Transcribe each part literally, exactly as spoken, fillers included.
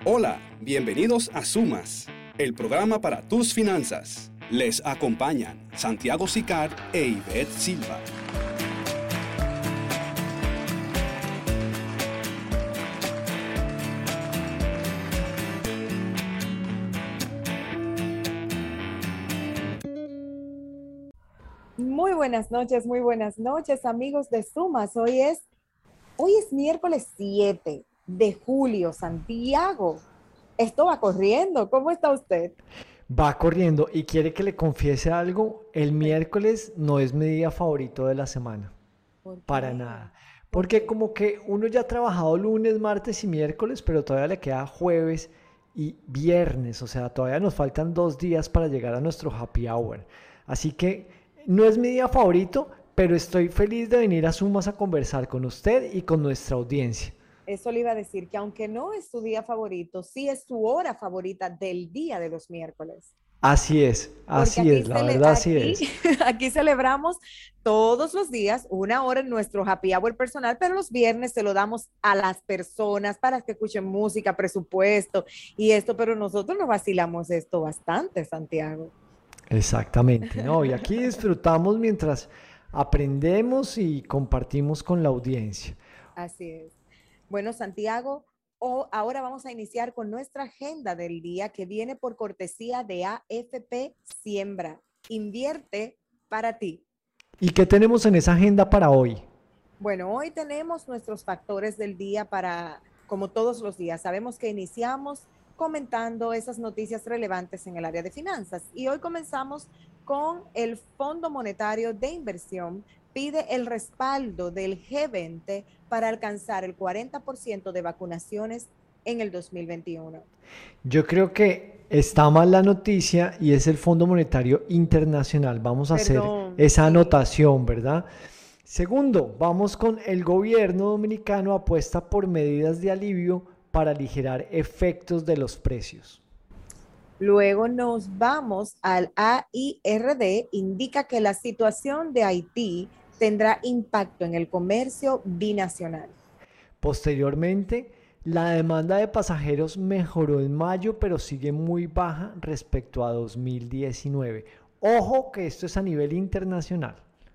Hola, bienvenidos a Sumas, el programa para tus finanzas. Les acompañan Santiago Sicar e Ivette Silva. Muy buenas noches, muy buenas noches, amigos de Sumas. Hoy es, hoy es miércoles siete de julio, Santiago. Esto va corriendo. ¿Cómo está usted? Va corriendo y quiere que le confiese algo. El Sí. miércoles no es mi día favorito de la semana, ¿Por para qué? nada. ¿Por Porque qué? como que uno ya ha trabajado lunes, martes y miércoles, pero todavía le queda jueves y viernes. O sea, todavía nos faltan dos días para llegar a nuestro happy hour. Así que no es mi día favorito, pero estoy feliz de venir a Sumas a conversar con usted y con nuestra audiencia. Eso le iba a decir que aunque no es su día favorito, sí es su hora favorita del día de los miércoles. Así es, Porque así aquí, es, la cele verdad así aquí, es. aquí celebramos todos los días una hora en nuestro happy hour personal, pero los viernes se lo damos a las personas para que escuchen música, presupuesto y esto, pero nosotros nos vacilamos esto bastante, Santiago. Exactamente, ¿no? Y aquí disfrutamos mientras aprendemos y compartimos con la audiencia. Así es. Bueno, Santiago, o ahora vamos a iniciar con nuestra agenda del día que viene por cortesía de A F P Siembra. Invierte para ti. ¿Y qué tenemos en esa agenda para hoy? Bueno, hoy tenemos nuestros factores del día para, como todos los días, sabemos que iniciamos comentando esas noticias relevantes en el área de finanzas y hoy comenzamos con el Fondo Monetario de Inversión pide el respaldo del G veinte para alcanzar el cuarenta por ciento de vacunaciones en el dos mil veintiuno. Yo creo que está mal la noticia y es el Fondo Monetario Internacional. Vamos a hacer Perdón, esa sí. anotación, ¿verdad? Segundo, vamos con el gobierno dominicano apuesta por medidas de alivio para aligerar efectos de los precios. Luego nos vamos al A I R D, indica que la situación de Haití tendrá impacto en el comercio binacional. Posteriormente, la demanda de pasajeros mejoró en mayo, pero sigue muy baja respecto a dos mil diecinueve. Ojo que esto es a nivel internacional.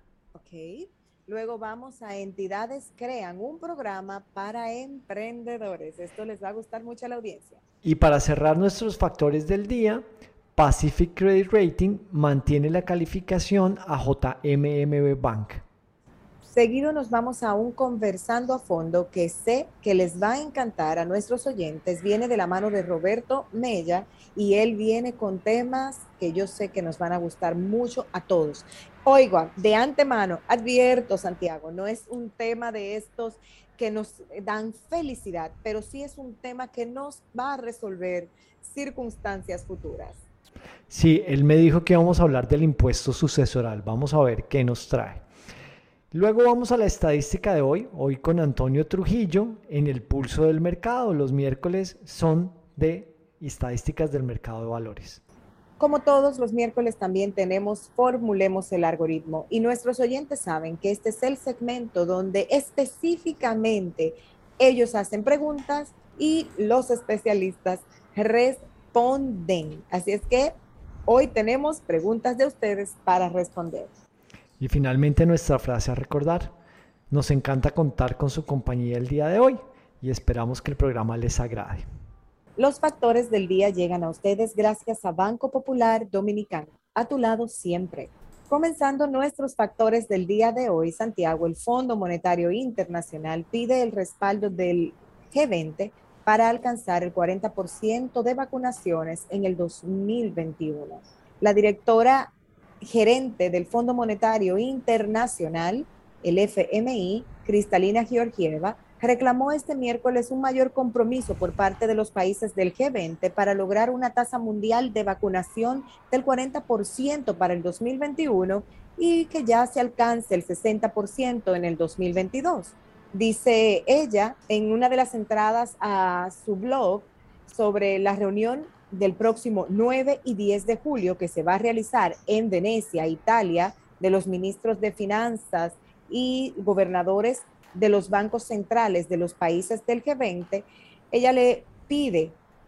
Ok. Luego vamos a entidades crean un programa para emprendedores. Esto les va a gustar mucho a la audiencia. Y para cerrar nuestros factores del día, Pacific Credit Rating mantiene la calificación a J M M B Bank. Seguido nos vamos a un conversando a fondo que sé que les va a encantar a nuestros oyentes. Viene de la mano de Roberto Mella y él viene con temas que yo sé que nos van a gustar mucho a todos. Oiga, de antemano, advierto, Santiago, no es un tema de estos que nos dan felicidad, pero sí es un tema que nos va a resolver circunstancias futuras. Sí, él me dijo que íbamos a hablar del impuesto sucesoral. Vamos a ver qué nos trae. Luego vamos a la estadística de hoy, hoy con Antonio Trujillo en el pulso del mercado. Los miércoles son de estadísticas del mercado de valores. Como todos los miércoles también tenemos Formulemos el algoritmo y nuestros oyentes saben que este es el segmento donde específicamente ellos hacen preguntas y los especialistas responden. Así es que hoy tenemos preguntas de ustedes para responder. Y finalmente nuestra frase a recordar. Nos encanta contar con su compañía el día de hoy y esperamos que el programa les agrade. Los factores del día llegan a ustedes gracias a Banco Popular Dominicano, a tu lado siempre. Comenzando nuestros factores del día de hoy, Santiago, el Fondo Monetario Internacional pide el respaldo del G veinte para alcanzar el cuarenta por ciento de vacunaciones en el dos mil veintiuno. La directora gerente del Fondo Monetario Internacional, el F M I, Cristalina Georgieva, reclamó este miércoles un mayor compromiso por parte de los países del G veinte para lograr una tasa mundial de vacunación del cuarenta por ciento para el dos mil veintiuno y que ya se alcance el sesenta por ciento en el dos mil veintidós. Dice ella en una de las entradas a su blog sobre la reunión del próximo nueve y diez de julio que se va a realizar en Venecia, Italia, de los ministros de finanzas y gobernadores de los bancos centrales de los países del G veinte, ella le pide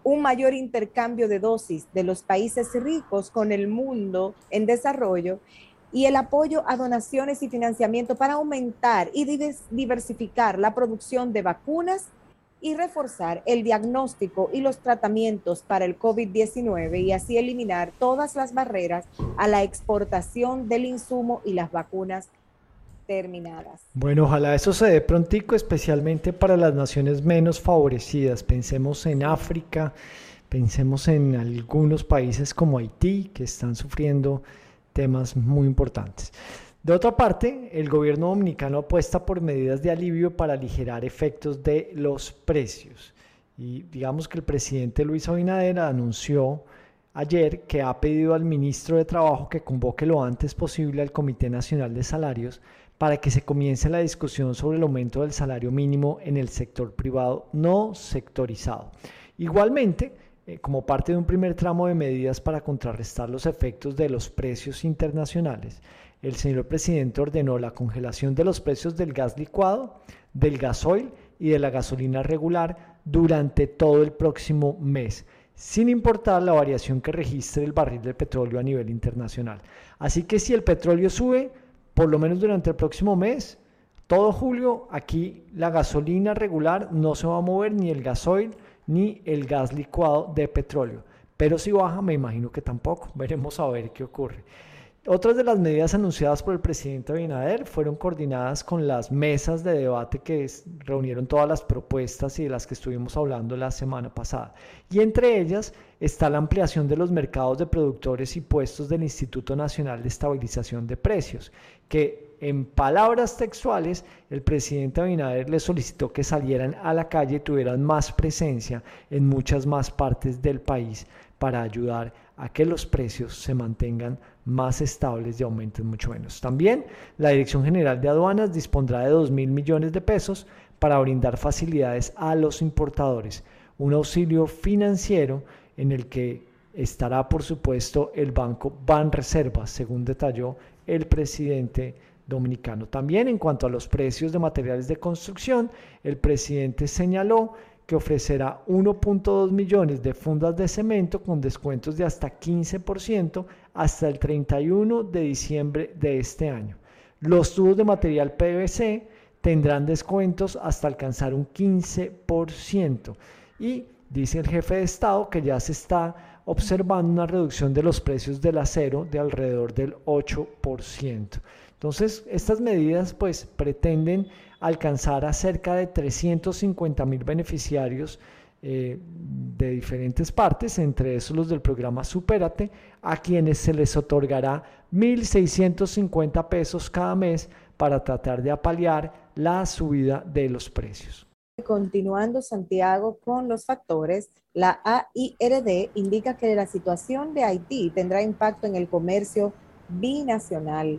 un mayor intercambio de dosis de los países ricos con el mundo en desarrollo y el apoyo a donaciones y financiamiento para aumentar y diversificar la producción de vacunas y reforzar el diagnóstico y los tratamientos para el COVID diecinueve y así eliminar todas las barreras a la exportación del insumo y las vacunas terminadas. Bueno, ojalá eso se dé prontico, especialmente para las naciones menos favorecidas. Pensemos en África, pensemos en algunos países como Haití, que están sufriendo temas muy importantes. De otra parte, el gobierno dominicano apuesta por medidas de alivio para aligerar efectos de los precios. Y digamos que el presidente Luis Abinader anunció ayer que ha pedido al ministro de Trabajo que convoque lo antes posible al Comité Nacional de Salarios para que se comience la discusión sobre el aumento del salario mínimo en el sector privado no sectorizado. Igualmente, eh, como parte de un primer tramo de medidas para contrarrestar los efectos de los precios internacionales, el señor presidente ordenó la congelación de los precios del gas licuado, del gasoil y de la gasolina regular durante todo el próximo mes, sin importar la variación que registre el barril de petróleo a nivel internacional. Así que si el petróleo sube, por lo menos durante el próximo mes, todo julio, aquí la gasolina regular no se va a mover, ni el gasoil, ni el gas licuado de petróleo. Pero si baja, me imagino que tampoco. Veremos a ver qué ocurre. Otras de las medidas anunciadas por el presidente Abinader fueron coordinadas con las mesas de debate que reunieron todas las propuestas y de las que estuvimos hablando la semana pasada. Y entre ellas está la ampliación de los mercados de productores y puestos del Instituto Nacional de Estabilización de Precios, que en palabras textuales el presidente Abinader les solicitó que salieran a la calle y tuvieran más presencia en muchas más partes del país para ayudar a que los precios se mantengan más estables y aumenten mucho menos. También la Dirección General de Aduanas dispondrá de dos mil millones de pesos para brindar facilidades a los importadores, un auxilio financiero en el que estará por supuesto el Banco Banreservas, según detalló el presidente dominicano. También en cuanto a los precios de materiales de construcción, el presidente señaló que ofrecerá uno punto dos millones de fundas de cemento con descuentos de hasta quince por ciento hasta el treinta y uno de diciembre de este año. Los tubos de material P V C tendrán descuentos hasta alcanzar un quince por ciento y dice el jefe de Estado que ya se está observando una reducción de los precios del acero de alrededor del ocho por ciento. Entonces, estas medidas pues pretenden alcanzar a cerca de trescientos cincuenta mil beneficiarios eh, de diferentes partes, entre esos los del programa Supérate, a quienes se les otorgará mil seiscientos cincuenta pesos cada mes para tratar de apalear la subida de los precios. Continuando, Santiago, con los factores, la A I R D indica que la situación de Haití tendrá impacto en el comercio binacional.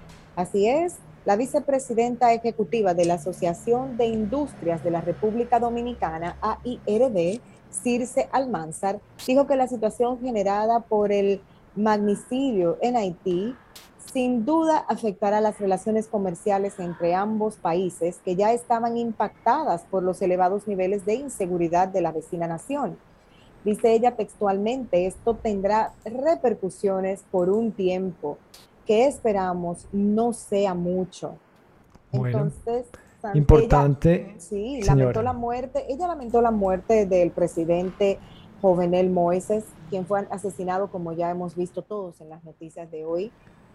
Así es, la vicepresidenta ejecutiva de la Asociación de Industrias de la República Dominicana, A I R D, Circe Almanzar, dijo que la situación generada por el magnicidio en Haití sin duda afectará las relaciones comerciales entre ambos países que ya estaban impactadas por los elevados niveles de inseguridad de la vecina nación. Dice ella textualmente, esto tendrá repercusiones por un tiempo que esperamos no sea mucho. Bueno, entonces, Santa, importante. Ella, sí, señora. lamentó la muerte. Ella lamentó la muerte del presidente Jovenel Moïse, quien fue asesinado, como ya hemos visto todos en las noticias de hoy,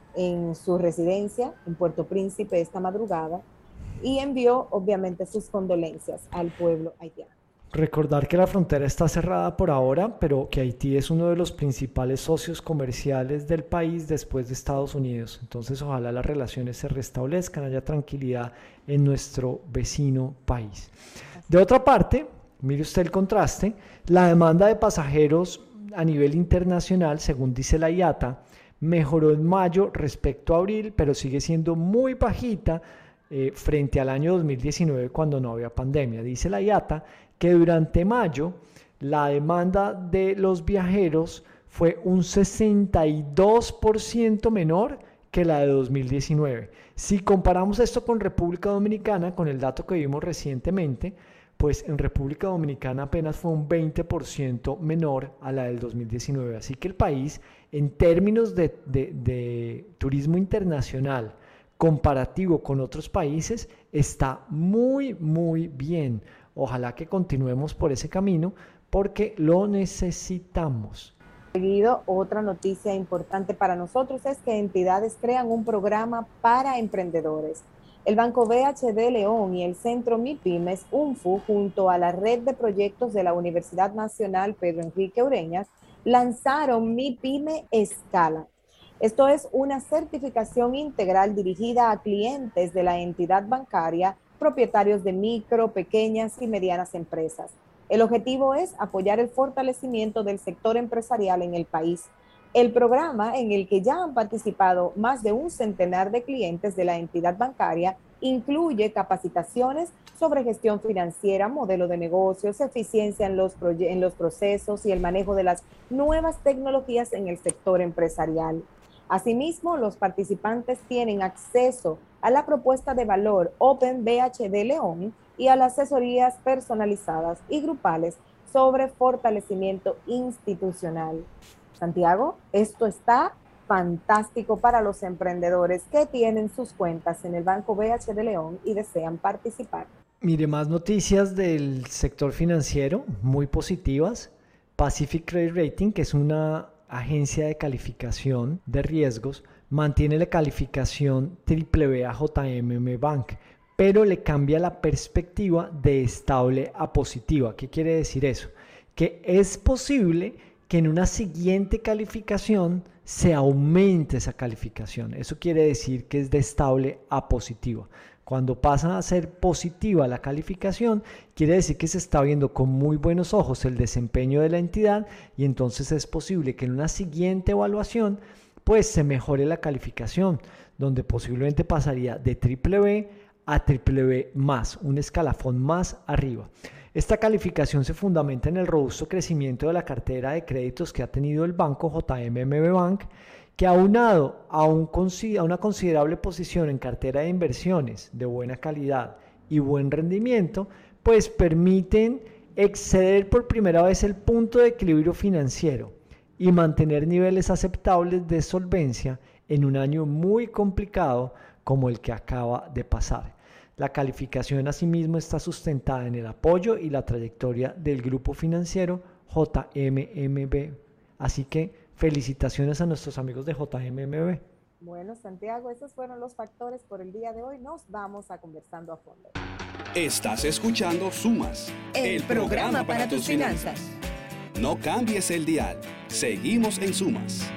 en su residencia en Puerto Príncipe esta madrugada, y envió obviamente sus condolencias al pueblo haitiano. Recordar que la frontera está cerrada por ahora, pero que Haití es uno de los principales socios comerciales del país después de Estados Unidos. Entonces, ojalá las relaciones se restablezcan, haya tranquilidad en nuestro vecino país. De otra parte, mire usted el contraste, la demanda de pasajeros a nivel internacional, según dice la I A T A, mejoró en mayo respecto a abril, pero sigue siendo muy bajita eh, frente al año dos mil diecinueve cuando no había pandemia. Dice la I A T A que durante mayo la demanda de los viajeros fue un sesenta y dos por ciento menor que la de dos mil diecinueve. Si comparamos esto con República Dominicana, con el dato que vimos recientemente, pues en República Dominicana apenas fue un veinte por ciento menor a la del dos mil diecinueve. Así que el país, en términos de, de, de turismo internacional comparativo con otros países, está muy, muy bien. Ojalá que continuemos por ese camino porque lo necesitamos. Seguido, otra noticia importante para nosotros es que entidades crean un programa para emprendedores. El Banco B H D León y el Centro MIPYMES UNFU, junto a la red de proyectos de la Universidad Nacional Pedro Enrique Ureñas, lanzaron MIPYME Escala. Esto es una certificación integral dirigida a clientes de la entidad bancaria, propietarios de micro, pequeñas y medianas empresas. El objetivo es apoyar el fortalecimiento del sector empresarial en el país. El programa, en el que ya han participado más de un centenar de clientes de la entidad bancaria, incluye capacitaciones sobre gestión financiera, modelo de negocios, eficiencia en los, en los procesos y el manejo de las nuevas tecnologías en el sector empresarial. Asimismo, los participantes tienen acceso a la propuesta de valor Open B H D León y a las asesorías personalizadas y grupales sobre fortalecimiento institucional. Santiago, esto está fantástico para los emprendedores que tienen sus cuentas en el Banco B H D León y desean participar. Mire, más noticias del sector financiero muy positivas. Pacific Credit Rating, que es una agencia de calificación de riesgos, mantiene la calificación triple B a J M M Bank, pero le cambia la perspectiva de estable a positiva. ¿Qué quiere decir eso? Que es posible que en una siguiente calificación se aumente esa calificación. Eso quiere decir que es de estable a positiva. Cuando pasa a ser positiva la calificación, quiere decir que se está viendo con muy buenos ojos el desempeño de la entidad y entonces es posible que en una siguiente evaluación pues se mejore la calificación, donde posiblemente pasaría de triple B a triple B más, un escalafón más arriba. Esta calificación se fundamenta en el robusto crecimiento de la cartera de créditos que ha tenido el banco J M M B Bank, que aunado a, un, a una considerable posición en cartera de inversiones de buena calidad y buen rendimiento, pues permiten exceder por primera vez el punto de equilibrio financiero y mantener niveles aceptables de solvencia en un año muy complicado como el que acaba de pasar. La calificación asimismo está sustentada en el apoyo y la trayectoria del grupo financiero J M M B. Así que felicitaciones a nuestros amigos de J M M B. Bueno, Santiago, esos fueron los factores por el día de hoy. Nos vamos a Conversando a Fondo. Estás escuchando Sumas, el, el programa, programa para, para tus finanzas. finanzas. No cambies el dial. Seguimos en Sumas.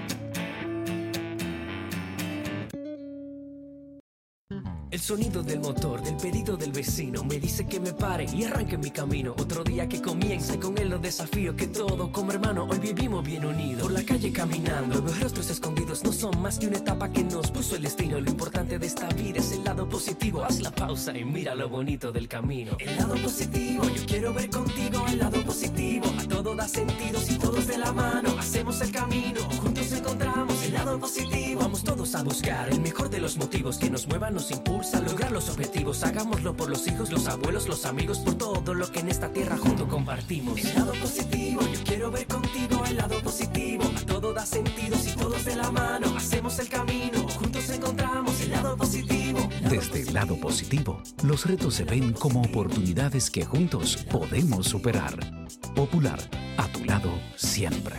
El sonido del motor, del pedido del vecino, me dice que me pare y arranque mi camino. Otro día que comience, con él los desafíos que todo como hermano hoy vivimos bien unidos. Por la calle caminando, los rostros escondidos no son más que una etapa que nos puso el destino. Lo importante de esta vida es el lado positivo. Haz la pausa y mira lo bonito del camino. El lado positivo, yo quiero ver contigo el lado positivo. A todo da sentido si todos de la mano hacemos el camino. Juntos encontramos el lado positivo. Vamos todos a buscar el mejor de los motivos que nos muevan, nos impulsan a lograr los objetivos. Hagámoslo por los hijos, los abuelos, los amigos, por todo lo que en esta tierra juntos compartimos. El lado positivo, yo quiero ver contigo el lado positivo. A todo da sentido si todos de la mano hacemos el camino. Juntos encontramos el lado positivo. Lado Desde positivo. el lado positivo, los retos se ven como oportunidades que juntos podemos superar. Popular, a tu lado siempre.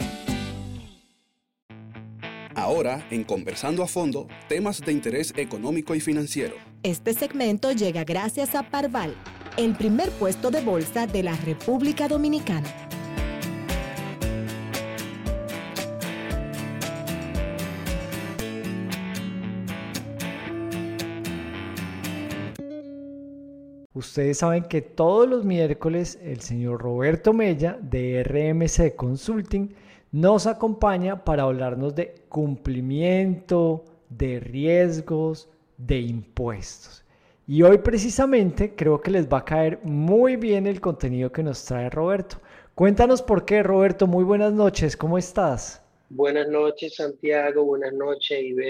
Ahora, en Conversando a Fondo, temas de interés económico y financiero. Este segmento llega gracias a Parval, el primer puesto de bolsa de la República Dominicana. Ustedes saben que todos los miércoles el señor Roberto Mella de R M C Consulting nos acompaña para hablarnos de cumplimiento, de riesgos, de impuestos. Y hoy precisamente creo que les va a caer muy bien el contenido que nos trae Roberto. Cuéntanos por qué, Roberto. Muy buenas noches, ¿cómo estás? Buenas noches, Santiago. Buenas noches, Ivette.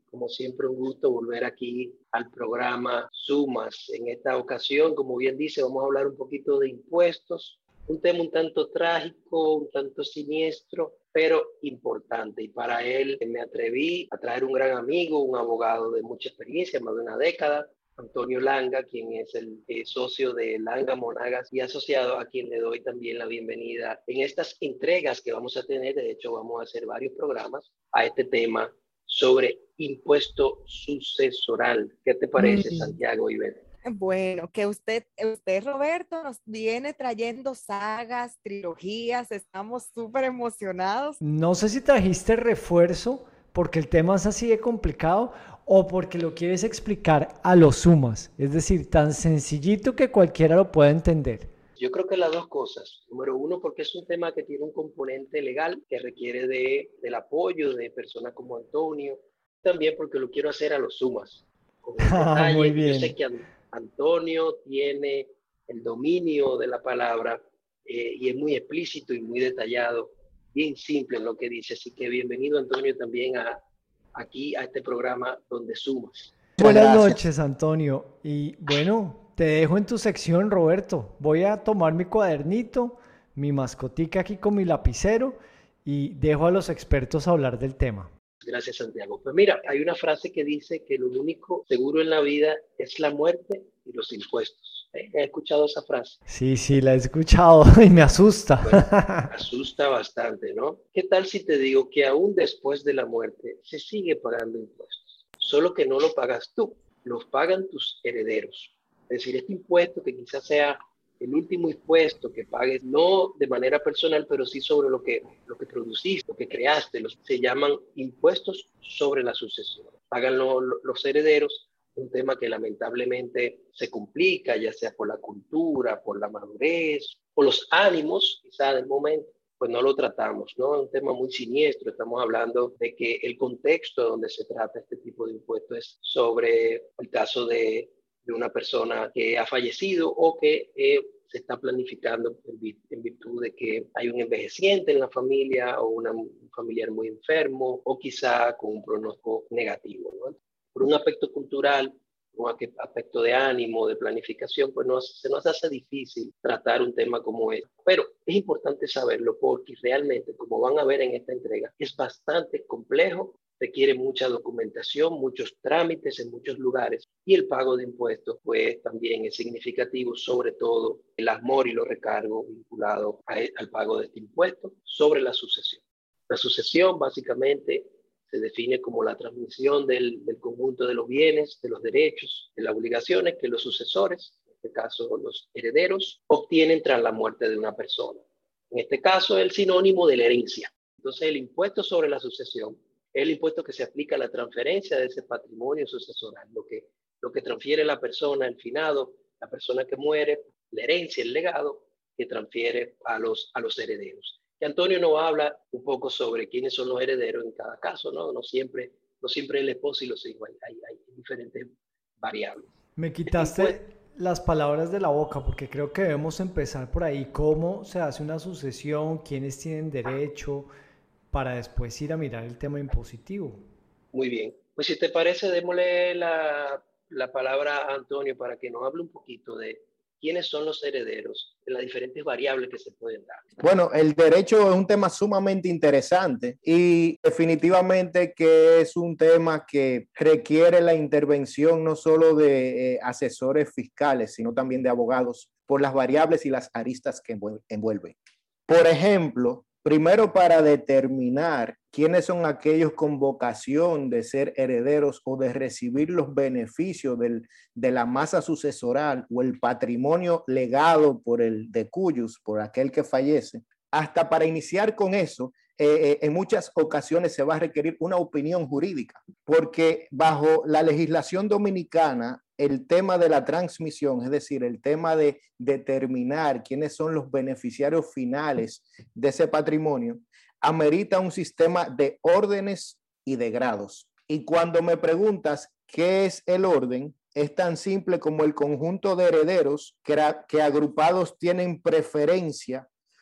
Como siempre, un gusto volver aquí al programa Sumas. En esta ocasión, como bien dice, vamos a hablar un poquito de impuestos, un tema un tanto trágico, un tanto siniestro, pero importante. Y para él me atreví a traer un gran amigo, un abogado de mucha experiencia, más de una década, Antonio Langa, quien es el eh, socio de Langa, Monagas y Asociado, a quien le doy también la bienvenida en estas entregas que vamos a tener. De hecho, vamos a hacer varios programas a este tema sobre impuesto sucesoral. ¿Qué te parece, mm. Santiago y Ivette? Bueno, que usted, usted, Roberto, nos viene trayendo sagas, trilogías, estamos súper emocionados. No sé si trajiste refuerzo porque el tema es así de complicado o porque lo quieres explicar a lo sumas, es decir, tan sencillito que cualquiera lo pueda entender. Yo creo que las dos cosas. Número uno, porque es un tema que tiene un componente legal que requiere de, del apoyo de personas como Antonio. También porque lo quiero hacer a los sumas. Con ah, muy bien. Yo sé que Antonio tiene el dominio de la palabra eh, y es muy explícito y muy detallado, bien simple en lo que dice. Así que bienvenido, Antonio, también a, aquí a este programa donde sumas. Buenas noches, Antonio. Y bueno, te dejo en tu sección, Roberto. Voy a tomar mi cuadernito, mi mascotica aquí con mi lapicero y dejo a los expertos hablar del tema. Gracias, Santiago. Pues mira, hay una frase que dice que lo único seguro en la vida es la muerte y los impuestos. ¿Eh? ¿Has escuchado esa frase? Sí, sí, la he escuchado y me asusta. Bueno, asusta bastante, ¿no? ¿Qué tal si te digo que aún después de la muerte se sigue pagando impuestos? Solo que no lo pagas tú, los pagan tus herederos. Es decir, este impuesto que quizás sea el último impuesto que pagues, no de manera personal, pero sí sobre lo que, lo que produciste, lo que creaste, los, se llaman impuestos sobre la sucesión. Pagan lo, lo, los herederos, un tema que lamentablemente se complica, ya sea por la cultura, por la madurez, por los ánimos, quizá del momento, pues no lo tratamos, ¿no? Es un tema muy siniestro. Estamos hablando de que el contexto donde se trata este tipo de impuestos es sobre el caso de de una persona que ha fallecido o que eh, se está planificando en, en virtud de que hay un envejeciente en la familia o una, un familiar muy enfermo o quizá con un pronóstico negativo, ¿no? Por un aspecto cultural, un aspecto de ánimo, de planificación, pues nos, se nos hace difícil tratar un tema como este. Pero es importante saberlo porque realmente, como van a ver en esta entrega, es bastante complejo, requiere mucha documentación, muchos trámites en muchos lugares y el pago de impuestos pues también es significativo, sobre todo el amor y los recargos vinculados a, al pago de este impuesto sobre la sucesión. La sucesión básicamente se define como la transmisión del, del conjunto de los bienes, de los derechos, de las obligaciones que los sucesores, en este caso los herederos, obtienen tras la muerte de una persona. En este caso es el sinónimo de la herencia. Entonces el impuesto sobre la sucesión es el impuesto que se aplica a la transferencia de ese patrimonio sucesoral, lo que, lo que transfiere la persona, el finado, la persona que muere, la herencia, el legado, que transfiere a los, a los herederos. Y Antonio nos habla un poco sobre quiénes son los herederos en cada caso, ¿no? No siempre, no siempre el esposo y los hijos, hay, hay, hay diferentes variables. Me quitaste pues, las palabras de la boca porque creo que debemos empezar por ahí. ¿Cómo se hace una sucesión? ¿Quiénes tienen derecho? Para después ir a mirar el tema impositivo. Muy bien. Pues si te parece, démosle la, la palabra a Antonio para que nos hable un poquito de quiénes son los herederos, de las diferentes variables que se pueden dar. Bueno, el derecho es un tema sumamente interesante y definitivamente que es un tema que requiere la intervención no solo de eh, asesores fiscales, sino también de abogados por las variables y las aristas que envuelven. Por ejemplo, primero, para determinar quiénes son aquellos con vocación de ser herederos o de recibir los beneficios del, de la masa sucesoral o el patrimonio legado por el decuyus, por aquel que fallece, hasta para iniciar con eso, eh, en muchas ocasiones se va a requerir una opinión jurídica, porque bajo la legislación dominicana, el tema de la transmisión, es decir, el tema de determinar quiénes son los beneficiarios finales de ese patrimonio, amerita un sistema de órdenes y de grados. Y cuando me preguntas qué es el orden, es tan simple como el conjunto de herederos que, que agrupados tienen preferencia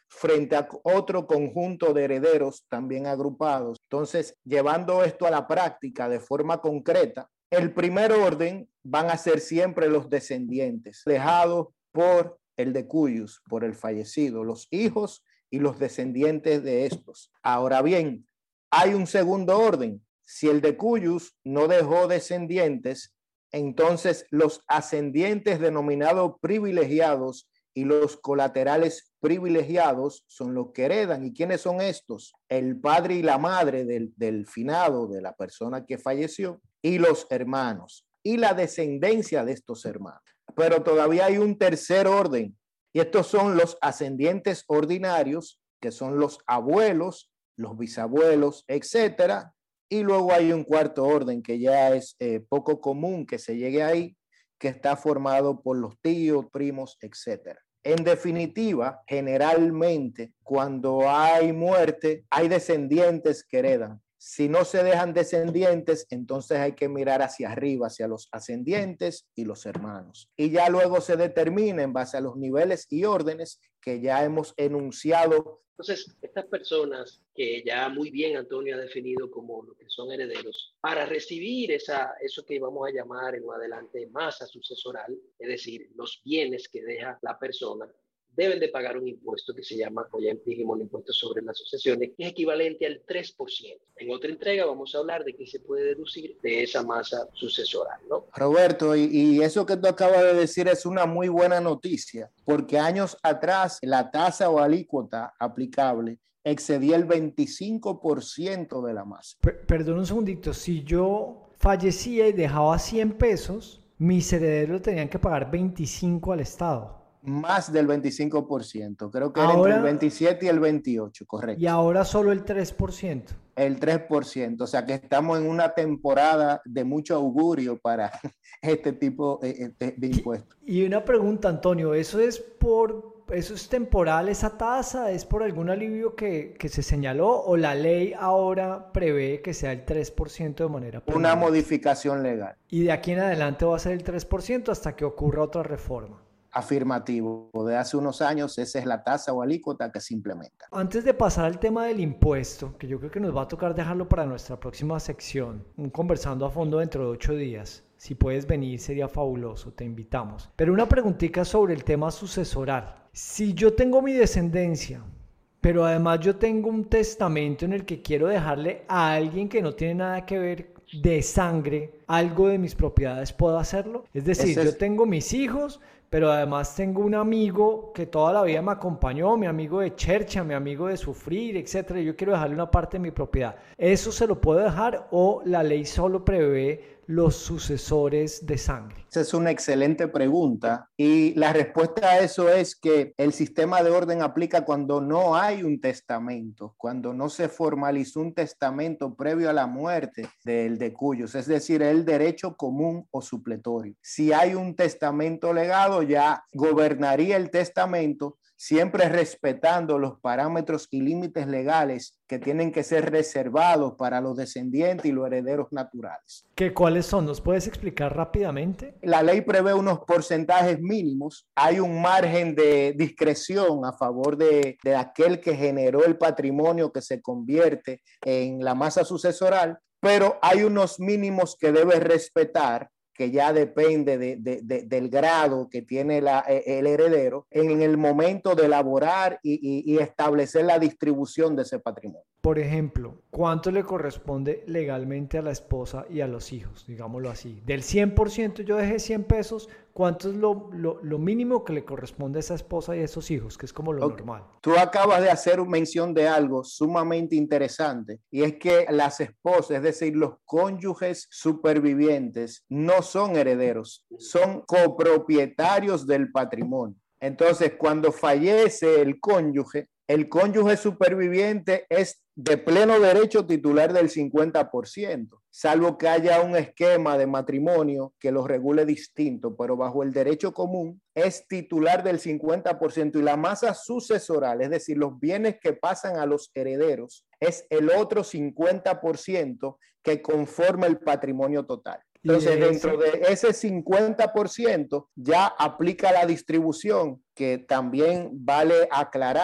frente a otro conjunto de herederos también agrupados. Entonces, llevando esto a la práctica de forma concreta, el primer orden van a ser siempre los descendientes, dejados por el decuyus, por el fallecido, los hijos y los descendientes de estos. Ahora bien, hay un segundo orden. Si el decuyus no dejó descendientes, entonces los ascendientes denominados privilegiados y los colaterales privilegiados son los que heredan. ¿Y quiénes son estos? El padre y la madre del, del finado, de la persona que falleció, y los hermanos, y la descendencia de estos hermanos. Pero todavía hay un tercer orden, y estos son los ascendientes ordinarios, que son los abuelos, los bisabuelos, etcétera. Y luego hay un cuarto orden que ya es eh, poco común que se llegue ahí, que está formado por los tíos, primos, etcétera. En definitiva, generalmente, cuando hay muerte, hay descendientes que heredan. Si no se dejan descendientes, entonces hay que mirar hacia arriba, hacia los ascendientes y los hermanos. Y ya luego se determina en base a los niveles y órdenes que ya hemos enunciado. Entonces, estas personas que ya muy bien Antonio ha definido como lo que son herederos, para recibir esa, eso que vamos a llamar en adelante masa sucesoral, es decir, los bienes que deja la persona, deben de pagar un impuesto que se llama, como ya dijimos, el impuesto sobre las sucesiones, que es equivalente al tres por ciento. En otra entrega vamos a hablar de qué se puede deducir de esa masa sucesoral, ¿no? Roberto, y, y eso que tú acabas de decir es una muy buena noticia, porque años atrás la tasa o alícuota aplicable excedía el veinticinco por ciento de la masa. Per- perdón un segundito, si yo fallecía y dejaba cien pesos, mis herederos tenían que pagar veinticinco al Estado. Más del veinticinco por ciento, creo que ahora, era entre el veintisiete y el veintiocho, correcto. Y ahora solo el tres por ciento. El tres por ciento, o sea que estamos en una temporada de mucho augurio para este tipo de, de, de impuestos. Y, y una pregunta, Antonio, ¿eso es por, eso es temporal esa tasa? ¿Es por algún alivio que, que se señaló o la ley ahora prevé que sea el tres por ciento de manera permanente? Una modificación legal. Y de aquí en adelante va a ser el tres por ciento hasta que ocurra otra reforma. Afirmativo. De hace unos años esa es la tasa o alícuota que se implementa. Antes de pasar al tema del impuesto, que yo creo que nos va a tocar dejarlo para nuestra próxima sección, un conversando a fondo dentro de ocho días. Si puedes venir sería fabuloso, te invitamos. Pero una preguntita sobre el tema sucesoral. Si yo tengo mi descendencia, pero además yo tengo un testamento en el que quiero dejarle a alguien que no tiene nada que ver de sangre algo de mis propiedades, ¿puedo hacerlo? Es decir, es... yo tengo mis hijos, pero además tengo un amigo que toda la vida me acompañó, mi amigo de chercha, mi amigo de sufrir, etcétera. Yo quiero dejarle una parte de mi propiedad. ¿Eso se lo puedo dejar o la ley solo prevé los sucesores de sangre? Esa es una excelente pregunta y la respuesta a eso es que el sistema de orden aplica cuando no hay un testamento, cuando no se formalizó un testamento previo a la muerte del decuyos, es decir, el derecho común o supletorio. Si hay un testamento legado, ya gobernaría el testamento, siempre respetando los parámetros y límites legales que tienen que ser reservados para los descendientes y los herederos naturales. ¿Qué, cuáles son? ¿Nos puedes explicar rápidamente? La ley prevé unos porcentajes mínimos. Hay un margen de discreción a favor de, de aquel que generó el patrimonio que se convierte en la masa sucesoral, pero hay unos mínimos que debe respetar, que ya depende de, de, de, del grado que tiene la, el heredero en el momento de elaborar y, y, y establecer la distribución de ese patrimonio. Por ejemplo, ¿cuánto le corresponde legalmente a la esposa y a los hijos? Digámoslo así. Del cien por ciento yo dejé cien pesos, ¿cuánto es lo, lo, lo mínimo que le corresponde a esa esposa y a esos hijos? Que es como lo okay. normal. Tú acabas de hacer mención de algo sumamente interesante y es que las esposas, es decir, los cónyuges supervivientes, no son herederos, son copropietarios del patrimonio. Entonces, cuando fallece el cónyuge, el cónyuge superviviente es de pleno derecho titular del cincuenta por ciento, salvo que haya un esquema de matrimonio que lo regule distinto, pero bajo el derecho común es titular del cincuenta por ciento y la masa sucesoral, es decir, los bienes que pasan a los herederos, es el otro cincuenta por ciento que conforma el patrimonio total. Entonces, dentro de ese cincuenta por ciento ya aplica la distribución, que también vale aclarar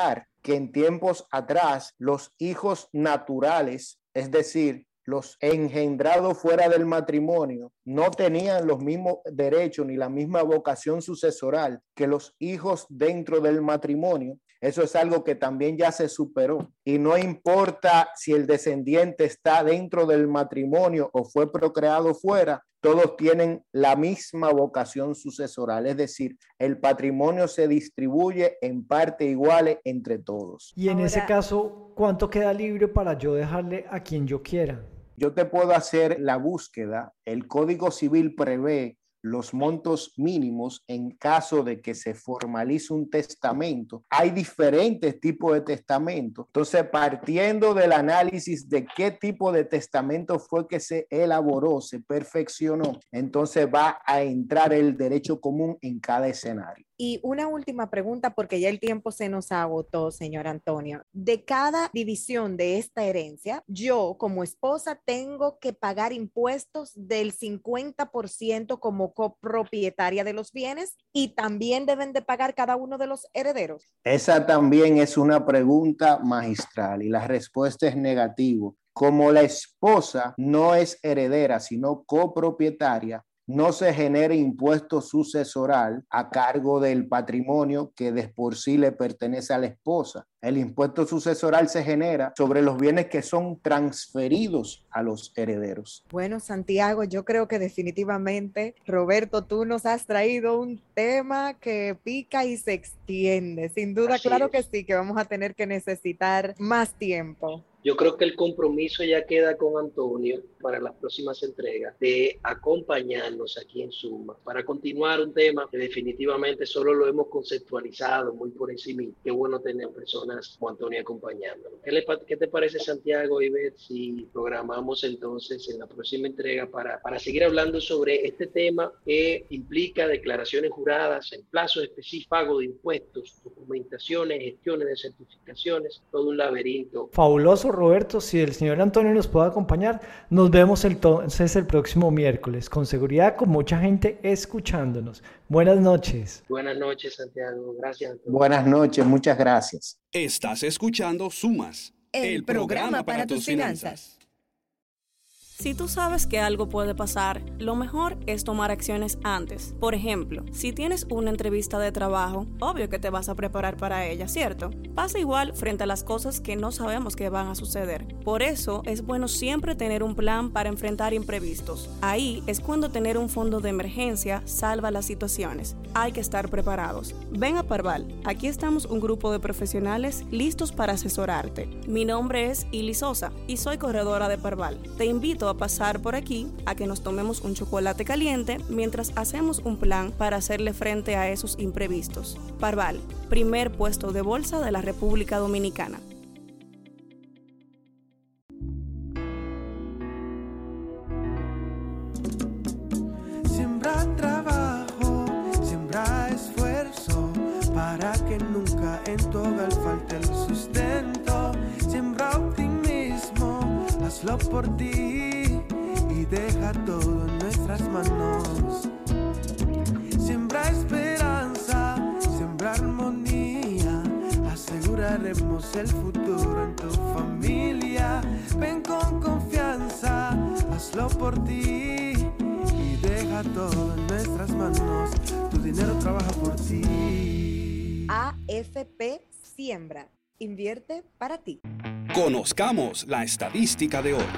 que en tiempos atrás los hijos naturales, es decir, los engendrados fuera del matrimonio, no tenían los mismos derechos ni la misma vocación sucesoral que los hijos dentro del matrimonio. Eso es algo que también ya se superó. Y no importa si el descendiente está dentro del matrimonio o fue procreado fuera, todos tienen la misma vocación sucesoral. Es decir, el patrimonio se distribuye en partes iguales entre todos. Y en Ahora, ese caso, ¿cuánto queda libre para yo dejarle a quien yo quiera? Yo te puedo hacer la búsqueda. El Código Civil prevé los montos mínimos en caso de que se formalice un testamento. Hay diferentes tipos de testamentos. Entonces, partiendo del análisis de qué tipo de testamento fue que se elaboró, se perfeccionó, entonces va a entrar el derecho común en cada escenario. y una última pregunta, porque ya el tiempo se nos agotó, señor Antonio. De cada división de esta herencia, yo como esposa tengo que pagar impuestos del cincuenta por ciento como copropietaria de los bienes y también deben de pagar cada uno de los herederos. Esa también es una pregunta magistral y la respuesta es negativo. Como la esposa no es heredera, sino copropietaria, no se genera impuesto sucesoral a cargo del patrimonio que de por sí le pertenece a la esposa. El impuesto sucesoral se genera sobre los bienes que son transferidos a los herederos. Bueno, Santiago, yo creo que definitivamente, Roberto, tú nos has traído un tema que pica y se extiende. Sin duda, Así claro es. que sí, que vamos a tener que necesitar más tiempo. Yo creo que el compromiso ya queda con Antonio para las próximas entregas de acompañarnos aquí en Suma para continuar un tema que definitivamente solo lo hemos conceptualizado muy por encima. Qué bueno tener personas como Antonio acompañándonos. ¿Qué, le, qué te parece, Santiago y Beth, si programamos entonces en la próxima entrega para, para seguir hablando sobre este tema que implica declaraciones juradas en plazos específicos, pago de impuestos, documentaciones, gestiones de certificaciones, todo un laberinto? Fabuloso, Roberto. Si el señor Antonio nos puede acompañar, nos vemos entonces el próximo miércoles, con seguridad, con mucha gente escuchándonos. Buenas noches. Buenas noches, Santiago. Gracias, Antonio. Buenas noches, muchas gracias. Estás escuchando Sumas, El programa para tus finanzas. Si tú sabes que algo puede pasar, lo mejor es tomar acciones antes. Por ejemplo, si tienes una entrevista de trabajo, obvio que te vas a preparar para ella, ¿cierto? Pasa igual frente a las cosas que no sabemos que van a suceder. Por eso es bueno siempre tener un plan para enfrentar imprevistos. Ahí es cuando tener un fondo de emergencia salva las situaciones. Hay que estar preparados. Ven a Parval. Aquí estamos un grupo de profesionales listos para asesorarte. Mi nombre es Ili Sosa y soy corredora de Parval. Te invito a pasar por aquí a que nos tomemos un chocolate caliente mientras hacemos un plan para hacerle frente a esos imprevistos. Parval, primer puesto de bolsa de la República Dominicana. Siembra trabajo, siembra esfuerzo, para que nunca en tu hogar falte el sustento. Siembra optimismo, hazlo por ti y deja todo en nuestras manos. Siembra esperanza, siembra armonía, aseguraremos el futuro en tu familia. Ven con confianza, hazlo por ti y deja todo en nuestras manos. Tu dinero trabaja por ti. A F P Siembra. Invierte para ti. Conozcamos la estadística de hoy.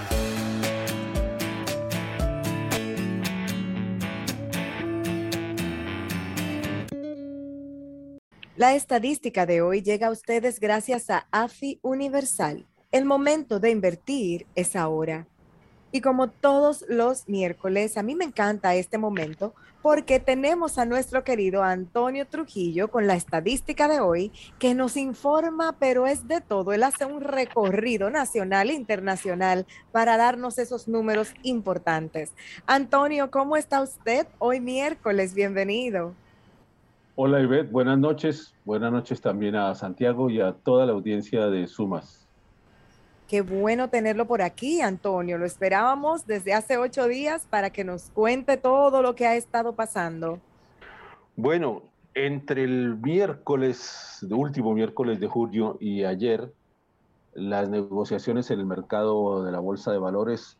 La estadística de hoy llega a ustedes gracias a A F I Universal. El momento de invertir es ahora. Y como todos los miércoles, a mí me encanta este momento porque tenemos a nuestro querido Antonio Trujillo con la estadística de hoy que nos informa, pero es de todo. Él hace un recorrido nacional e internacional para darnos esos números importantes. Antonio, ¿cómo está usted hoy miércoles? Bienvenido. Hola Ivette, buenas noches. Buenas noches también a Santiago y a toda la audiencia de Sumas. Qué bueno tenerlo por aquí, Antonio. Lo esperábamos desde hace ocho días para que nos cuente todo lo que ha estado pasando. Bueno, Entre el miércoles, el último miércoles de julio y ayer, las negociaciones en el mercado de la Bolsa de Valores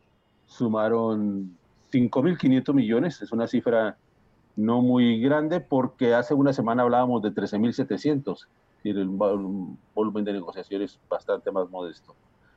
sumaron cinco mil quinientos millones. Es una cifra no muy grande porque hace una semana hablábamos de trece mil setecientos. Tiene un volumen de negociaciones bastante más modesto.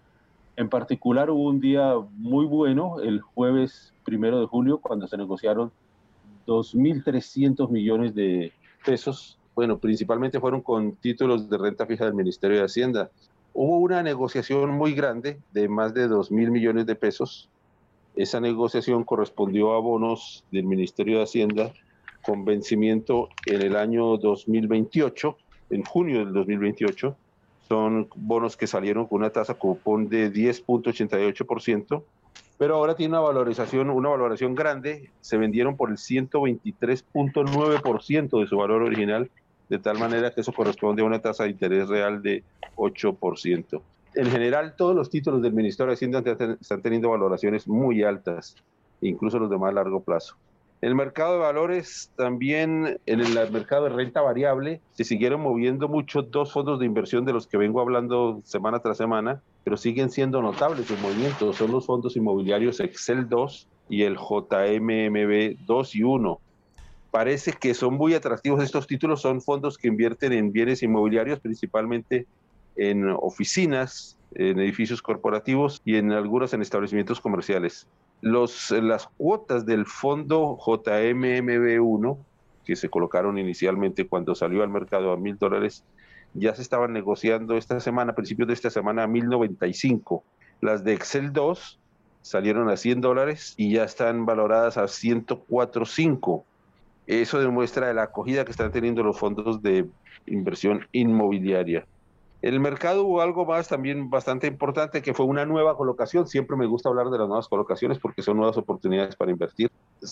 En particular, hubo un día muy bueno, el jueves primero de julio, cuando se negociaron dos mil trescientos millones de pesos. Bueno, principalmente fueron con títulos de renta fija del Ministerio de Hacienda. Hubo una negociación muy grande de más de dos mil millones de pesos. Esa negociación correspondió a bonos del Ministerio de Hacienda con vencimiento en el año dos mil veintiocho, en junio del dos mil veintiocho. Son bonos que salieron con una tasa cupón de diez punto ochenta y ocho por ciento, pero ahora tiene una valorización, una valoración grande. Se vendieron por el ciento veintitrés punto nueve por ciento de su valor original, de tal manera que eso corresponde a una tasa de interés real de ocho por ciento. En general, todos los títulos del Ministerio de Hacienda están teniendo valoraciones muy altas, incluso los de más largo plazo. En el mercado de valores, también en el mercado de renta variable, se siguieron moviendo mucho dos fondos de inversión de los que vengo hablando semana tras semana, pero siguen siendo notables sus movimientos. Son los fondos inmobiliarios Excel dos y el J M M B dos y uno. Parece que son muy atractivos estos títulos. Son fondos que invierten en bienes inmobiliarios, principalmente en oficinas, en edificios corporativos y en algunos en establecimientos comerciales. Los, las cuotas del fondo J M M B uno, que se colocaron inicialmente cuando salió al mercado a mil dólares, ya se estaban negociando esta semana, a principios de esta semana, a mil noventa y cinco. Las de Excel dos salieron a cien dólares y ya están valoradas a ciento cuatro punto cinco. Eso demuestra la acogida que están teniendo los fondos de inversión inmobiliaria. En el mercado hubo algo más también bastante importante, que fue una nueva colocación. Siempre me gusta hablar de las nuevas colocaciones porque son nuevas oportunidades para invertir.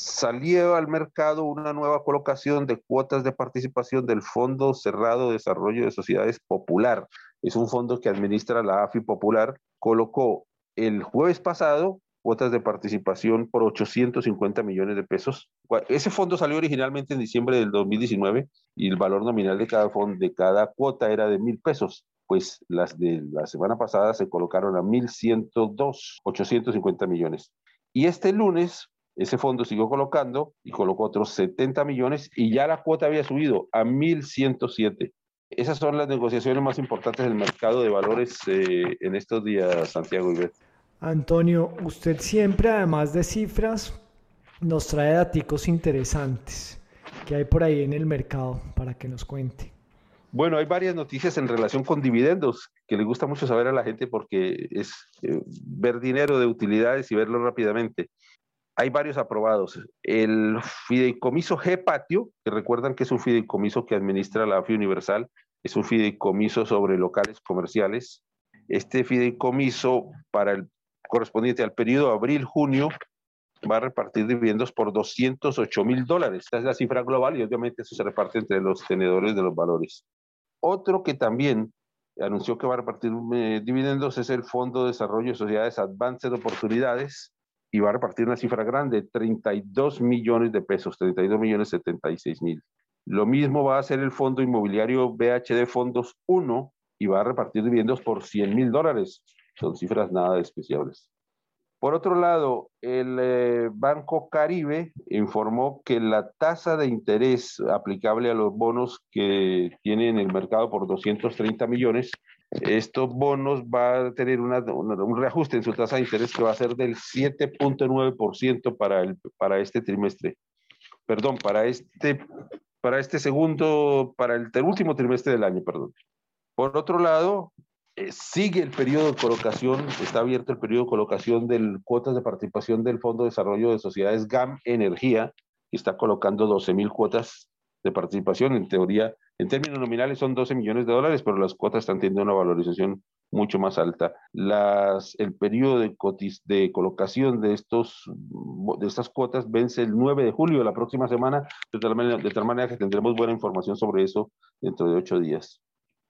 Salió al mercado una nueva colocación de cuotas de participación del Fondo Cerrado de Desarrollo de Sociedades Popular. Es un fondo que administra la A F I Popular. Colocó el jueves pasado cuotas de participación por ochocientos cincuenta millones de pesos. Ese fondo salió originalmente en diciembre del dos mil diecinueve y el valor nominal de cada fondo, de cada cuota era de mil pesos. Pues las de la semana pasada se colocaron a mil ciento dos, ochocientos cincuenta millones. Y este lunes ese fondo siguió colocando y colocó otros setenta millones y ya la cuota había subido a mil ciento siete. Esas son las negociaciones más importantes del mercado de valores eh, en estos días, Santiago y Beth. Antonio, usted siempre, además de cifras, nos trae daticos interesantes que hay por ahí en el mercado para que nos cuente. Bueno, hay varias noticias en relación con dividendos que le gusta mucho saber a la gente porque es eh, ver dinero de utilidades y verlo rápidamente. Hay varios aprobados. El fideicomiso G Patio, que recuerdan que es un fideicomiso que administra la A F I Universal, es un fideicomiso sobre locales comerciales. Este fideicomiso, para el correspondiente al periodo abril-junio, va a repartir dividendos por doscientos ocho mil dólares. Esta es la cifra global y obviamente eso se reparte entre los tenedores de los valores. Otro que también anunció que va a repartir eh, dividendos es el Fondo de Desarrollo de Sociedades Advanced Oportunidades y va a repartir una cifra grande, treinta y dos millones de pesos, treinta y dos millones setenta y seis mil. Lo mismo va a hacer el Fondo Inmobiliario B H D Fondos uno y va a repartir dividendos por cien mil dólares. Son cifras nada despreciables. Por otro lado, el eh, Banco Caribe informó que la tasa de interés aplicable a los bonos que tiene en el mercado por doscientos treinta millones, estos bonos va a tener una, una, un reajuste en su tasa de interés que va a ser del siete punto nueve por ciento para, el, para este trimestre. Perdón, para este, para este segundo, para el, el último trimestre del año, perdón. Por otro lado, Eh, sigue el periodo de colocación, está abierto el periodo de colocación de cuotas de participación del Fondo de Desarrollo de Sociedades G A M Energía, que está colocando doce mil cuotas de participación. En teoría, en términos nominales son doce millones de dólares, pero las cuotas están teniendo una valorización mucho más alta. Las, el periodo de, cotiz, de colocación de, estos, de estas cuotas vence el nueve de julio, la próxima semana, de tal manera, de tal manera que tendremos buena información sobre eso dentro de ocho días.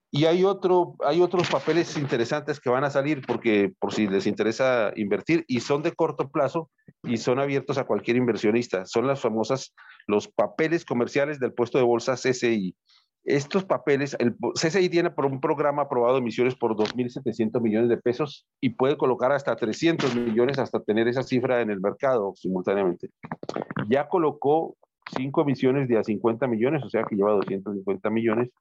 Y hay, otro, hay otros papeles interesantes que van a salir porque por si les interesa invertir y son de corto plazo y son abiertos a cualquier inversionista. Son las famosas, los papeles comerciales del puesto de bolsa C C I. Estos papeles, el C C I tiene por un programa aprobado de emisiones por dos mil setecientos millones de pesos y puede colocar hasta trescientos millones hasta tener esa cifra en el mercado simultáneamente. Ya colocó cinco emisiones de a cincuenta millones, o sea que lleva doscientos cincuenta millones,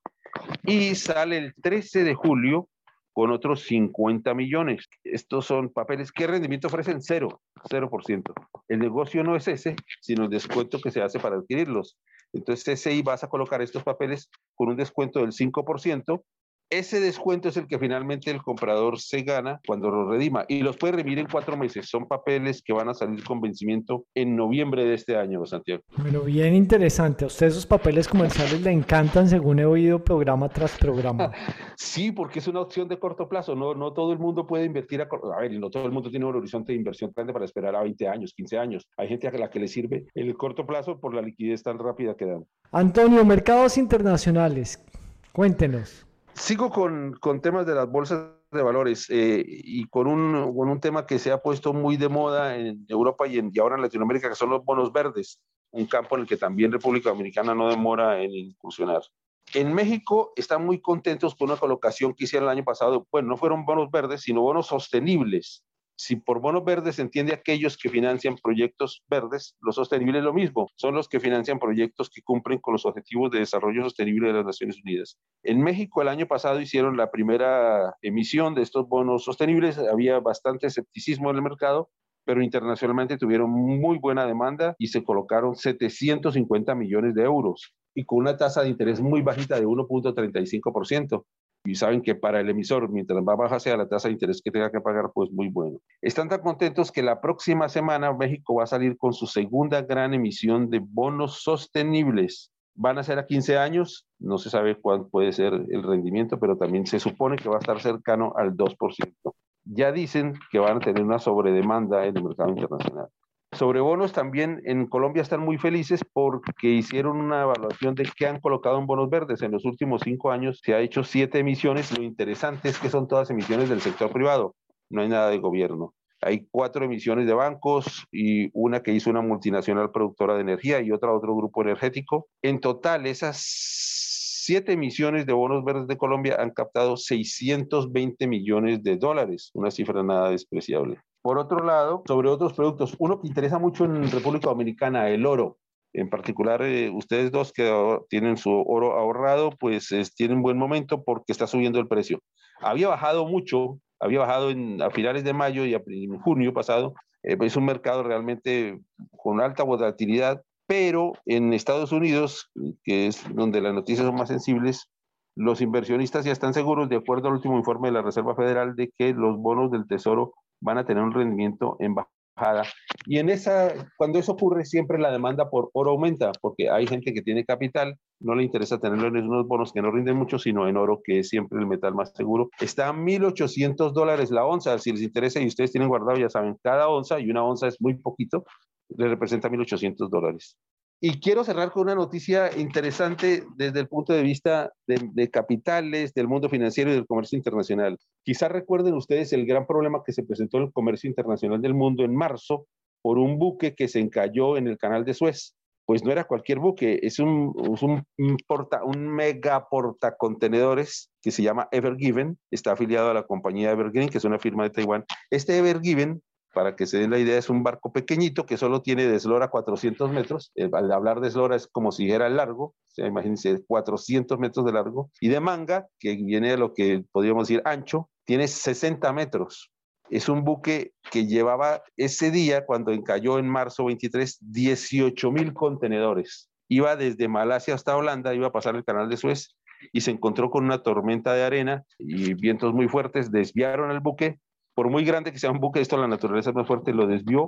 y sale el trece de julio con otros cincuenta millones. Estos son papeles, ¿qué rendimiento ofrecen? Cero, cero por ciento. El negocio no es ese, sino el descuento que se hace para adquirirlos. Entonces, C C I vas a colocar estos papeles con un descuento del cinco por ciento. Ese descuento es el que finalmente el comprador se gana cuando lo redima y los puede redimir en cuatro meses. Son papeles que van a salir con vencimiento en noviembre de este año, Santiago. Bueno, bien interesante. A usted esos papeles comerciales le encantan, según he oído programa tras programa. Sí, porque es una opción de corto plazo. No, no todo el mundo puede invertir a corto. A ver, y no todo el mundo tiene un horizonte de inversión grande para esperar a veinte años, quince años. Hay gente a la que le sirve el corto plazo por la liquidez tan rápida que dan. Antonio, mercados internacionales. Cuéntenos. Sigo con, con temas de las bolsas de valores eh, y con un, con un tema que se ha puesto muy de moda en Europa y, en, y ahora en Latinoamérica, que son los bonos verdes, un campo en el que también República Dominicana no demora en incursionar. En México están muy contentos con una colocación que hicieron el año pasado. Bueno, no fueron bonos verdes, sino bonos sostenibles. Si por bonos verdes se entiende aquellos que financian proyectos verdes, los sostenibles es lo mismo, son los que financian proyectos que cumplen con los objetivos de desarrollo sostenible de las Naciones Unidas. En México el año pasado hicieron la primera emisión de estos bonos sostenibles, había bastante escepticismo en el mercado, pero internacionalmente tuvieron muy buena demanda y se colocaron setecientos cincuenta millones de euros y con una tasa de interés muy bajita de uno punto treinta y cinco por ciento. Y saben que para el emisor, mientras más baja sea la tasa de interés que tenga que pagar, pues muy bueno. Están tan contentos que la próxima semana México va a salir con su segunda gran emisión de bonos sostenibles. Van a ser a quince años, no se sabe cuál puede ser el rendimiento, pero también se supone que va a estar cercano al dos por ciento. Ya dicen que van a tener una sobredemanda en el mercado internacional. Sobre bonos también en Colombia están muy felices porque hicieron una evaluación de qué han colocado en bonos verdes. En los últimos cinco años se ha hecho siete emisiones. Lo interesante es que son todas emisiones del sector privado, no hay nada de gobierno. Hay cuatro emisiones de bancos y una que hizo una multinacional productora de energía y otra otro grupo energético. En total, esas siete emisiones de bonos verdes de Colombia han captado seiscientos veinte millones de dólares, una cifra nada despreciable. Por otro lado, sobre otros productos, uno que interesa mucho en República Dominicana, el oro. En particular, eh, ustedes dos que tienen su oro ahorrado, pues es, tienen buen momento porque está subiendo el precio. Había bajado mucho, había bajado en, a finales de mayo y a, en junio pasado. Eh, es un mercado realmente con alta volatilidad, pero en Estados Unidos, que es donde las noticias son más sensibles, los inversionistas ya están seguros, de acuerdo al último informe de la Reserva Federal, de que los bonos del Tesoro van a tener un rendimiento en bajada. Y en esa, cuando eso ocurre, siempre la demanda por oro aumenta, porque hay gente que tiene capital, no le interesa tenerlo en unos bonos que no rinden mucho, sino en oro, que es siempre el metal más seguro. Está a mil ochocientos dólares la onza, si les interesa y ustedes tienen guardado, ya saben, cada onza, y una onza es muy poquito, le representa mil ochocientos dólares. Y quiero cerrar con una noticia interesante desde el punto de vista de, de capitales, del mundo financiero y del comercio internacional. Quizás recuerden ustedes el gran problema que se presentó en el comercio internacional del mundo en marzo por un buque que se encalló en el canal de Suez. Pues no era cualquier buque, es un, es un, un, porta, un mega portacontenedores que se llama Ever Given, está afiliado a la compañía Ever Given, que es una firma de Taiwán. Este Ever Given, para que se den la idea, es un barco pequeñito que solo tiene de eslora cuatrocientos metros. Eh, al hablar de eslora es como si dijera largo, o sea, imagínense, cuatrocientos metros de largo. Y de manga, que viene de lo que podríamos decir ancho, tiene sesenta metros. Es un buque que llevaba ese día, cuando encalló en marzo veintitrés, dieciocho mil contenedores. Iba desde Malasia hasta Holanda, iba a pasar el canal de Suez y se encontró con una tormenta de arena y vientos muy fuertes, desviaron el buque. Por muy grande que sea un buque, esto la naturaleza es más fuerte, lo desvió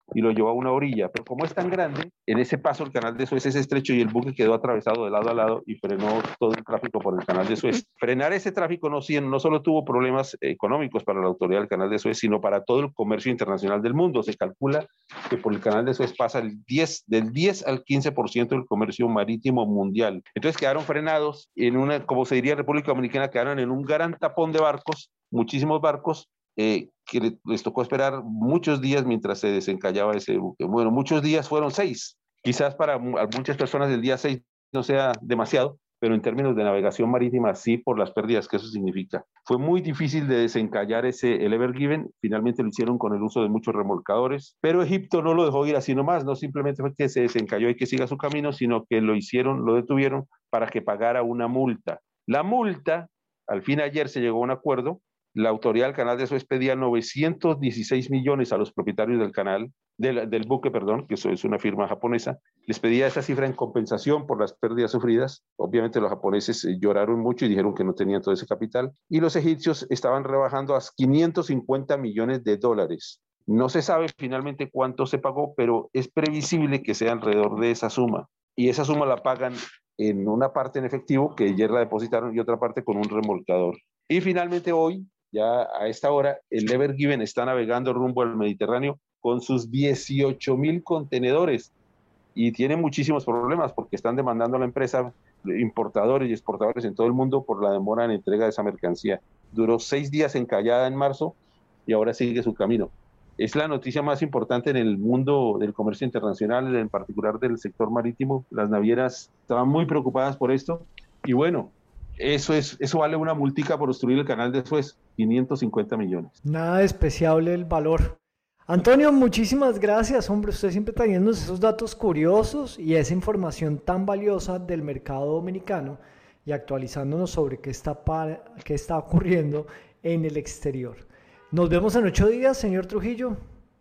y lo llevó a una orilla, pero como es tan grande, en ese paso el canal de Suez es estrecho y el buque quedó atravesado de lado a lado y frenó todo el tráfico por el canal de Suez. Frenar ese tráfico no, no solo tuvo problemas económicos para la autoridad del canal de Suez, sino para todo el comercio internacional del mundo. Se calcula que por el canal de Suez pasa el diez, del diez al quince por ciento del comercio marítimo mundial. Entonces quedaron frenados en una, como se diría en República Dominicana, quedaron en un gran tapón de barcos, muchísimos barcos, Eh, que les tocó esperar muchos días mientras se desencallaba ese buque. Bueno, muchos días fueron seis. Quizás para muchas personas el día seis no sea demasiado, pero en términos de navegación marítima sí, por las pérdidas que eso significa. Fue muy difícil de desencallar ese, el Ever Given. Finalmente lo hicieron con el uso de muchos remolcadores, pero Egipto no lo dejó ir así nomás. No simplemente fue que se desencalló y que siga su camino, sino que lo hicieron, lo detuvieron para que pagara una multa. La multa, al fin ayer se llegó a un acuerdo. La autoridad del canal de Suez pedía novecientos dieciséis millones a los propietarios del canal, del, del buque, perdón, que eso es una firma japonesa. Les pedía esa cifra en compensación por las pérdidas sufridas. Obviamente los japoneses lloraron mucho y dijeron que no tenían todo ese capital. Y los egipcios estaban rebajando a quinientos cincuenta millones de dólares. No se sabe finalmente cuánto se pagó, pero es previsible que sea alrededor de esa suma. Y esa suma la pagan en una parte en efectivo, que ayer la depositaron, y otra parte con un remolcador. Y finalmente hoy, ya a esta hora, el Ever Given está navegando rumbo al Mediterráneo con sus dieciocho mil contenedores y tiene muchísimos problemas porque están demandando a la empresa, importadores y exportadores en todo el mundo, por la demora en entrega de esa mercancía. Duró seis días encallada en marzo y ahora sigue su camino. Es la noticia más importante en el mundo del comercio internacional, en particular del sector marítimo. Las navieras estaban muy preocupadas por esto y bueno, Eso, es, eso vale una multica por obstruir el canal de Suez, quinientos cincuenta millones. Nada despreciable el valor. Antonio, muchísimas gracias, hombre, usted siempre trayéndonos esos datos curiosos y esa información tan valiosa del mercado dominicano y actualizándonos sobre qué está, para, qué está ocurriendo en el exterior. Nos vemos en ocho días, señor Trujillo.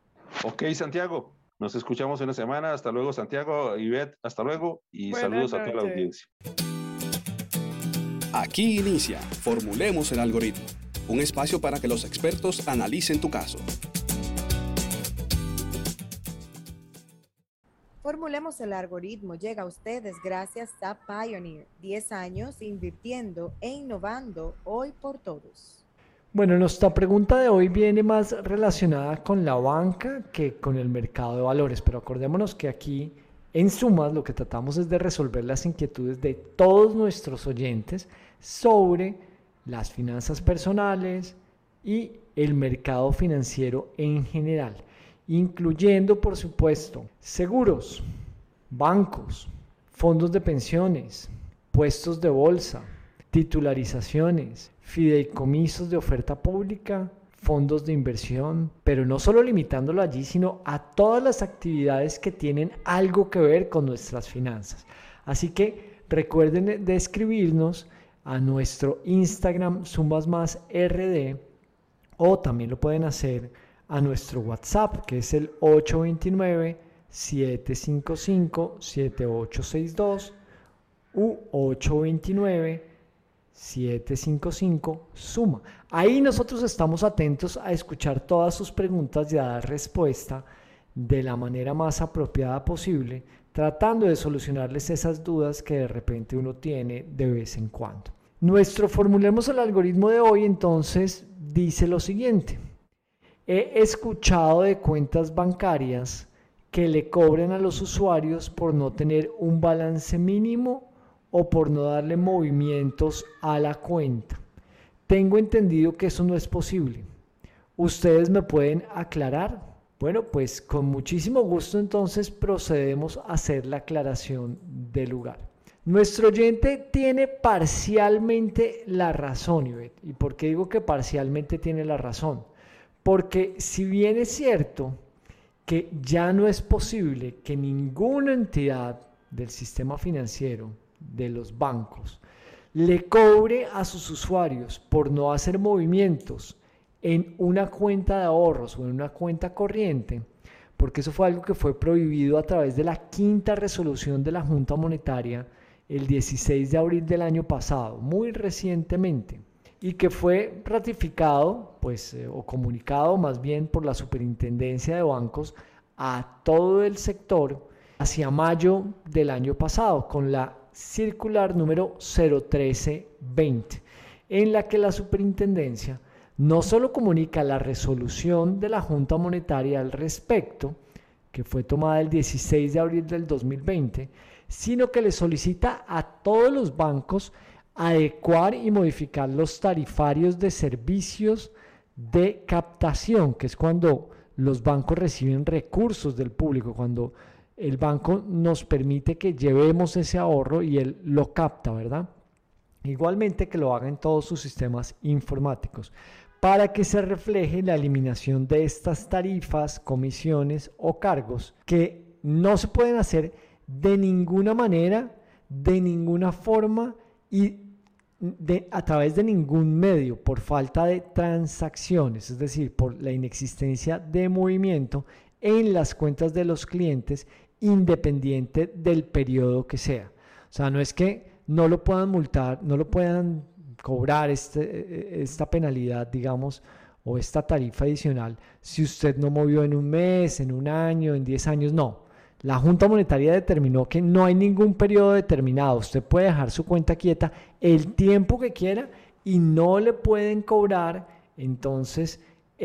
Ok, Santiago, nos escuchamos en una semana. Hasta luego, Santiago, Ivette, hasta luego y Buenas saludos noches. a toda la audiencia. Aquí inicia Formulemos el Algoritmo, un espacio para que los expertos analicen tu caso. Formulemos el Algoritmo llega a ustedes gracias a Pioneer, diez años invirtiendo e innovando hoy por todos. Bueno, nuestra pregunta de hoy viene más relacionada con la banca que con el mercado de valores, pero acordémonos que aquí en Sumas lo que tratamos es de resolver las inquietudes de todos nuestros oyentes sobre las finanzas personales y el mercado financiero en general, incluyendo, por supuesto, seguros, bancos, fondos de pensiones, puestos de bolsa, titularizaciones, fideicomisos de oferta pública, fondos de inversión, pero no solo limitándolo allí, sino a todas las actividades que tienen algo que ver con nuestras finanzas. Así que recuerden de escribirnos a nuestro Instagram SumasMásRD o también lo pueden hacer a nuestro WhatsApp, que es el ocho dos nueve, siete cinco cinco, siete ocho seis dos u ocho dos nueve, siete cinco cinco, suma. Ahí nosotros estamos atentos a escuchar todas sus preguntas y a dar respuesta de la manera más apropiada posible, tratando de solucionarles esas dudas que de repente uno tiene de vez en cuando. Nuestro Formulemos el Algoritmo de hoy entonces dice lo siguiente: he escuchado de cuentas bancarias que le cobren a los usuarios por no tener un balance mínimo o por no darle movimientos a la cuenta. Tengo entendido que eso no es posible. ¿Ustedes me pueden aclarar? Bueno, pues con muchísimo gusto entonces procedemos a hacer la aclaración del lugar. Nuestro oyente tiene parcialmente la razón, Ivette. ¿Y por qué digo que parcialmente tiene la razón? Porque si bien es cierto que ya no es posible que ninguna entidad del sistema financiero, de los bancos, le cobre a sus usuarios por no hacer movimientos en una cuenta de ahorros o en una cuenta corriente, porque eso fue algo que fue prohibido a través de la quinta resolución de la Junta Monetaria el dieciséis de abril del año pasado, muy recientemente, y que fue ratificado pues, eh, o comunicado más bien por la Superintendencia de Bancos a todo el sector hacia mayo del año pasado con la circular número cero trece veinte, en la que la superintendencia no solo comunica la resolución de la Junta Monetaria al respecto, que fue tomada el dieciséis de abril del dos mil veinte, sino que le solicita a todos los bancos adecuar y modificar los tarifarios de servicios de captación, que es cuando los bancos reciben recursos del público, cuando el banco nos permite que llevemos ese ahorro y él lo capta, ¿verdad? Igualmente que lo haga en todos sus sistemas informáticos, para que se refleje la eliminación de estas tarifas, comisiones o cargos que no se pueden hacer de ninguna manera, de ninguna forma y de, a través de ningún medio, por falta de transacciones, es decir, por la inexistencia de movimiento en las cuentas de los clientes, independiente del periodo que sea. O sea, no es que no lo puedan multar, no lo puedan cobrar este, esta penalidad, digamos, o esta tarifa adicional si usted no movió en un mes, en un año, en diez años, no. La Junta Monetaria determinó que no hay ningún periodo determinado. Usted puede dejar su cuenta quieta el tiempo que quiera y no le pueden cobrar entonces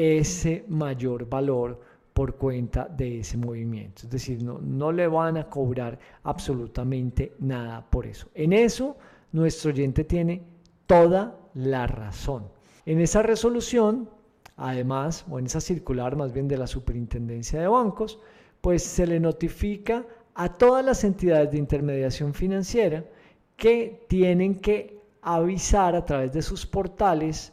ese mayor valor por cuenta de ese movimiento. Es decir, no, no le van a cobrar absolutamente nada por eso. En eso nuestro oyente tiene toda la razón. En esa resolución, además, o en esa circular más bien de la Superintendencia de Bancos, pues se le notifica a todas las entidades de intermediación financiera que tienen que avisar a través de sus portales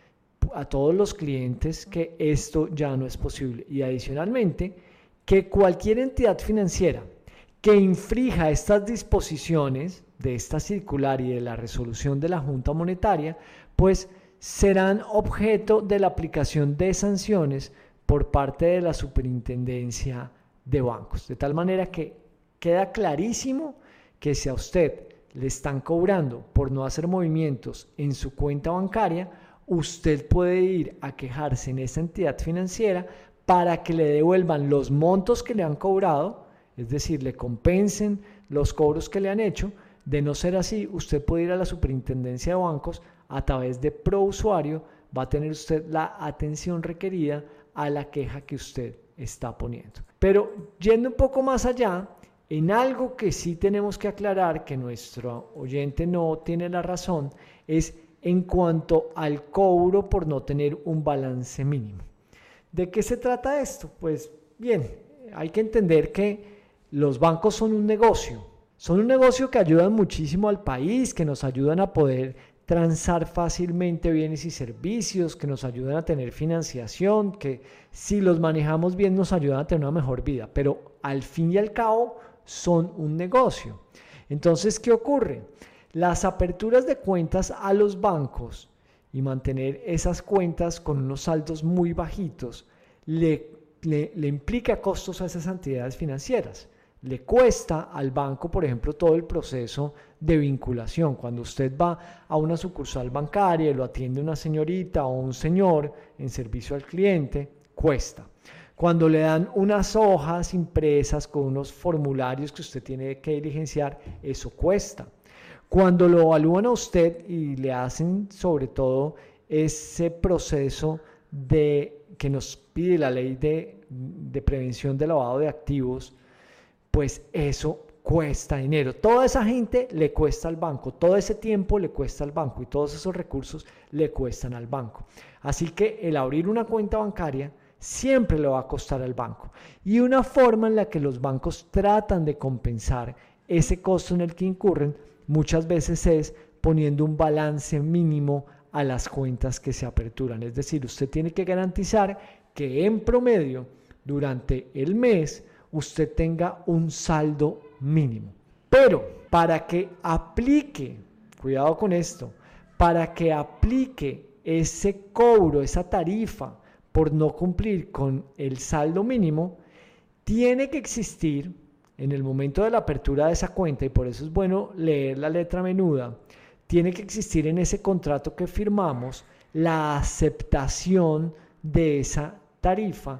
a todos los clientes que esto ya no es posible. Y adicionalmente, que cualquier entidad financiera que infrija estas disposiciones de esta circular y de la resolución de la Junta Monetaria, pues serán objeto de la aplicación de sanciones por parte de la Superintendencia de Bancos. De tal manera que queda clarísimo que si a usted le están cobrando por no hacer movimientos en su cuenta bancaria, usted puede ir a quejarse en esa entidad financiera para que le devuelvan los montos que le han cobrado, es decir, le compensen los cobros que le han hecho. De no ser así, usted puede ir a la Superintendencia de Bancos a través de ProUsuario, va a tener usted la atención requerida a la queja que usted está poniendo. Pero yendo un poco más allá, en algo que sí tenemos que aclarar, que nuestro oyente no tiene la razón, es en cuanto al cobro por no tener un balance mínimo. ¿De qué se trata esto? Pues bien, hay que entender que los bancos son un negocio. Son un negocio que ayudan muchísimo al país, que nos ayudan a poder transar fácilmente bienes y servicios, que nos ayudan a tener financiación, que si los manejamos bien nos ayudan a tener una mejor vida, pero al fin y al cabo son un negocio. Entonces, ¿qué ocurre? Las aperturas de cuentas a los bancos y mantener esas cuentas con unos saldos muy bajitos le, le, le implica costos a esas entidades financieras. Le cuesta al banco, por ejemplo, todo el proceso de vinculación. Cuando usted va a una sucursal bancaria y lo atiende una señorita o un señor en servicio al cliente, cuesta. Cuando le dan unas hojas impresas con unos formularios que usted tiene que diligenciar, eso cuesta. Cuando lo evalúan a usted y le hacen sobre todo ese proceso de, que nos pide la ley de, de prevención de lavado de activos, pues eso cuesta dinero. Toda esa gente le cuesta al banco, todo ese tiempo le cuesta al banco y todos esos recursos le cuestan al banco. Así que el abrir una cuenta bancaria siempre le va a costar al banco. Y una forma en la que los bancos tratan de compensar ese costo en el que incurren muchas veces es poniendo un balance mínimo a las cuentas que se aperturan. Es decir, usted tiene que garantizar que en promedio durante el mes usted tenga un saldo mínimo. Pero para que aplique, cuidado con esto, para que aplique ese cobro, esa tarifa por no cumplir con el saldo mínimo, tiene que existir en el momento de la apertura de esa cuenta, y por eso es bueno leer la letra menuda, tiene que existir en ese contrato que firmamos la aceptación de esa tarifa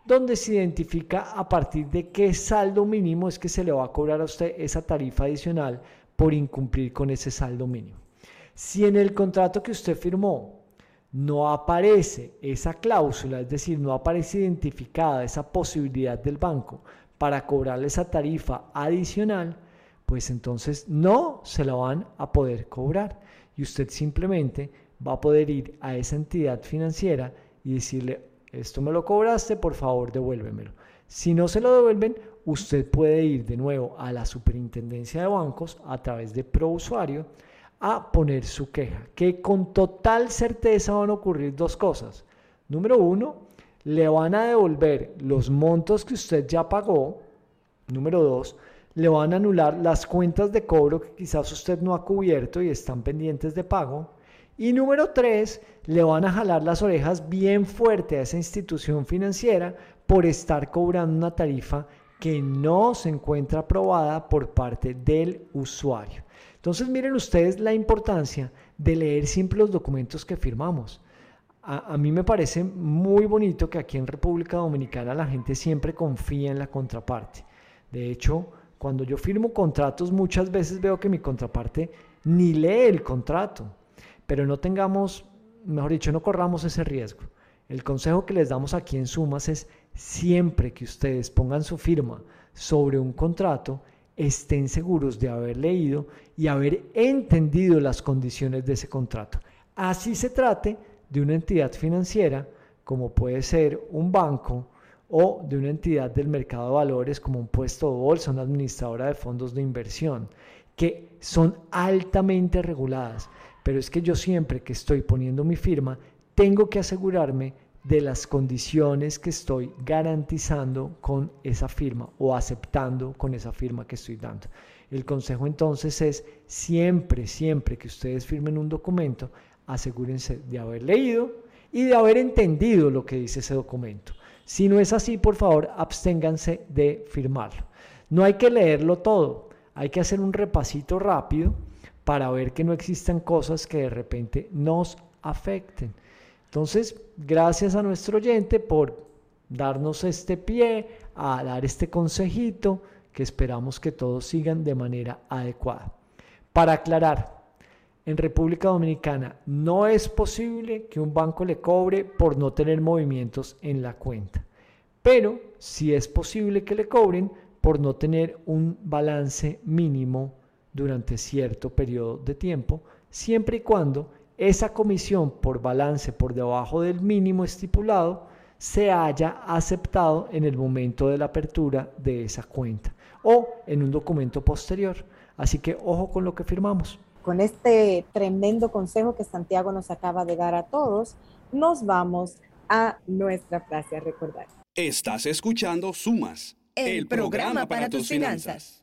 donde se identifica a partir de qué saldo mínimo es que se le va a cobrar a usted esa tarifa adicional por incumplir con ese saldo mínimo. Si en el contrato que usted firmó no aparece esa cláusula, es decir, no aparece identificada esa posibilidad del banco para cobrarle esa tarifa adicional, pues entonces no se la van a poder cobrar y usted simplemente va a poder ir a esa entidad financiera y decirle, esto me lo cobraste, por favor devuélvemelo. Si no se lo devuelven, usted puede ir de nuevo a la Superintendencia de Bancos a través de ProUsuario a poner su queja, que con total certeza van a ocurrir dos cosas. Número uno, le van a devolver los montos que usted ya pagó. Número dos, le van a anular las cuentas de cobro que quizás usted no ha cubierto y están pendientes de pago. Y número tres, le van a jalar las orejas bien fuerte a esa institución financiera por estar cobrando una tarifa que no se encuentra aprobada por parte del usuario. Entonces miren ustedes la importancia de leer siempre los documentos que firmamos. A, a mí me parece muy bonito que aquí en República Dominicana la gente siempre confía en la contraparte. De hecho, cuando yo firmo contratos muchas veces veo que mi contraparte ni lee el contrato. Pero no tengamos, mejor dicho, no corramos ese riesgo. El consejo que les damos aquí en Sumas es siempre que ustedes pongan su firma sobre un contrato, estén seguros de haber leído y haber entendido las condiciones de ese contrato. Así se trate de una entidad financiera, como puede ser un banco, o de una entidad del mercado de valores como un puesto de bolsa, una administradora de fondos de inversión, que son altamente reguladas. Pero es que yo siempre que estoy poniendo mi firma, tengo que asegurarme de las condiciones que estoy garantizando con esa firma o aceptando con esa firma que estoy dando. El consejo entonces es siempre, siempre que ustedes firmen un documento, asegúrense de haber leído y de haber entendido lo que dice ese documento. Si no es así, por favor, absténganse de firmarlo. No hay que leerlo todo, hay que hacer un repasito rápido para ver que no existan cosas que de repente nos afecten. Entonces, gracias a nuestro oyente por darnos este pie a dar este consejito que esperamos que todos sigan de manera adecuada. Para aclarar, en República Dominicana no es posible que un banco le cobre por no tener movimientos en la cuenta, pero sí es posible que le cobren por no tener un balance mínimo durante cierto periodo de tiempo, siempre y cuando esa comisión por balance por debajo del mínimo estipulado se haya aceptado en el momento de la apertura de esa cuenta o en un documento posterior. Así que ojo con lo que firmamos. Con este tremendo consejo que Santiago nos acaba de dar a todos, nos vamos a nuestra frase a recordar. Estás escuchando Sumas, el, el programa, programa para tus finanzas.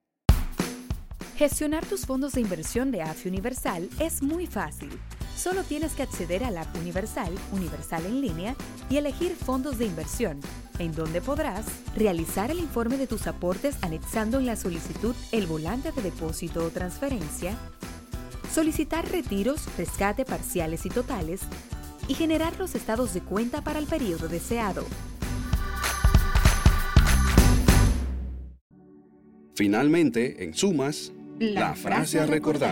Gestionar tus fondos de inversión de A F I Universal es muy fácil. Solo tienes que acceder a la app Universal, Universal en línea, y elegir fondos de inversión, en donde podrás realizar el informe de tus aportes anexando en la solicitud el volante de depósito o transferencia, solicitar retiros, rescate parciales y totales, y generar los estados de cuenta para el periodo deseado. Finalmente, en Sumas, la, la frase a recordar.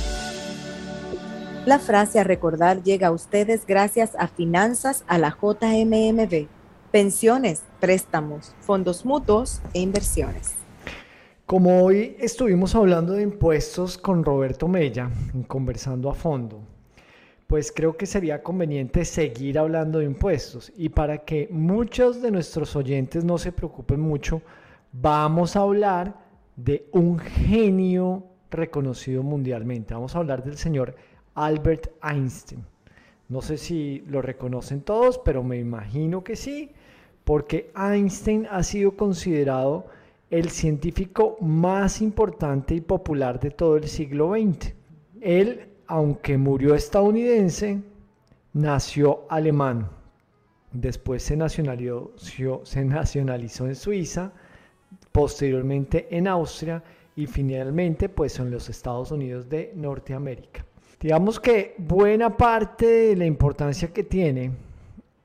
La frase a recordar llega a ustedes gracias a Finanzas a la J M M B, pensiones, préstamos, fondos mutuos e inversiones. Como hoy estuvimos hablando de impuestos con Roberto Mella, conversando a fondo, pues creo que sería conveniente seguir hablando de impuestos. Y para que muchos de nuestros oyentes no se preocupen mucho, vamos a hablar de un genio reconocido mundialmente. Vamos a hablar del señor Albert Einstein. No sé si lo reconocen todos, pero me imagino que sí, porque Einstein ha sido considerado el científico más importante y popular de todo el siglo veinte. Él, aunque murió estadounidense, nació alemán. Después se nacionalizó, se nacionalizó en Suiza, posteriormente en Austria y finalmente pues en los Estados Unidos de Norteamérica. Digamos que buena parte de la importancia que tiene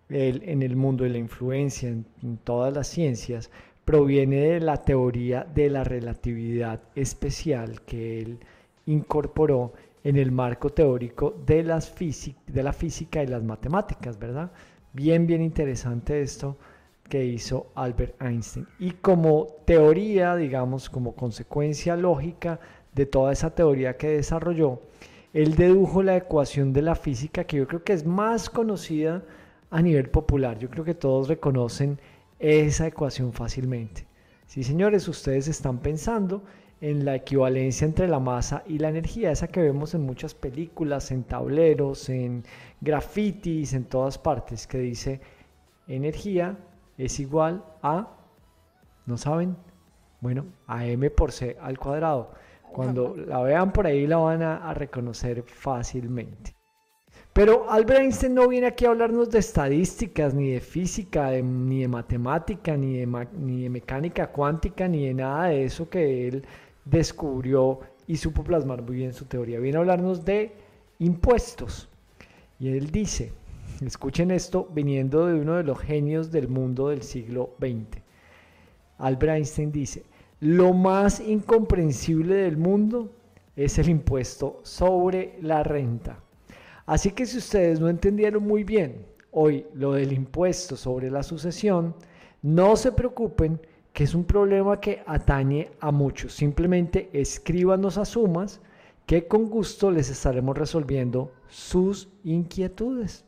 el, en el mundo de la influencia, en, en todas las ciencias, proviene de la teoría de la relatividad especial que él incorporó en el marco teórico de, las físic- de la física y las matemáticas, ¿verdad? Bien, bien interesante esto que hizo Albert Einstein. Y como teoría, digamos, como consecuencia lógica de toda esa teoría que desarrolló, él dedujo la ecuación de la física que yo creo que es más conocida a nivel popular. Yo creo que todos reconocen esa ecuación fácilmente. Sí, señores, ustedes están pensando en la equivalencia entre la masa y la energía, esa que vemos en muchas películas, en tableros, en grafitis, en todas partes, que dice energía es igual a, ¿no saben? Bueno, a m por c al cuadrado. Cuando la vean por ahí la van a, a reconocer fácilmente. Pero Albert Einstein no viene aquí a hablarnos de estadísticas, ni de física, de, ni de matemática, ni de, ni de mecánica cuántica, ni de nada de eso que él descubrió y supo plasmar muy bien su teoría. Viene a hablarnos de impuestos. Y él dice, escuchen esto, viniendo de uno de los genios del mundo del siglo veinte. Albert Einstein dice, lo más incomprensible del mundo es el impuesto sobre la renta. Así que si ustedes no entendieron muy bien hoy lo del impuesto sobre la sucesión, no se preocupen, que es un problema que atañe a muchos. Simplemente escríbanos a Sumas, que con gusto les estaremos resolviendo sus inquietudes.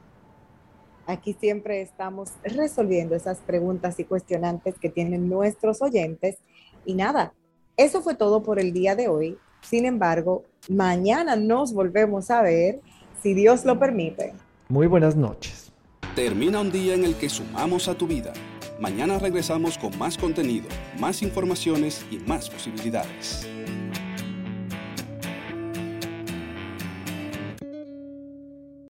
Aquí siempre estamos resolviendo esas preguntas y cuestionantes que tienen nuestros oyentes. Y nada, eso fue todo por el día de hoy. Sin embargo, mañana nos volvemos a ver, si Dios lo permite. Muy buenas noches. Termina un día en el que sumamos a tu vida. Mañana regresamos con más contenido, más informaciones y más posibilidades.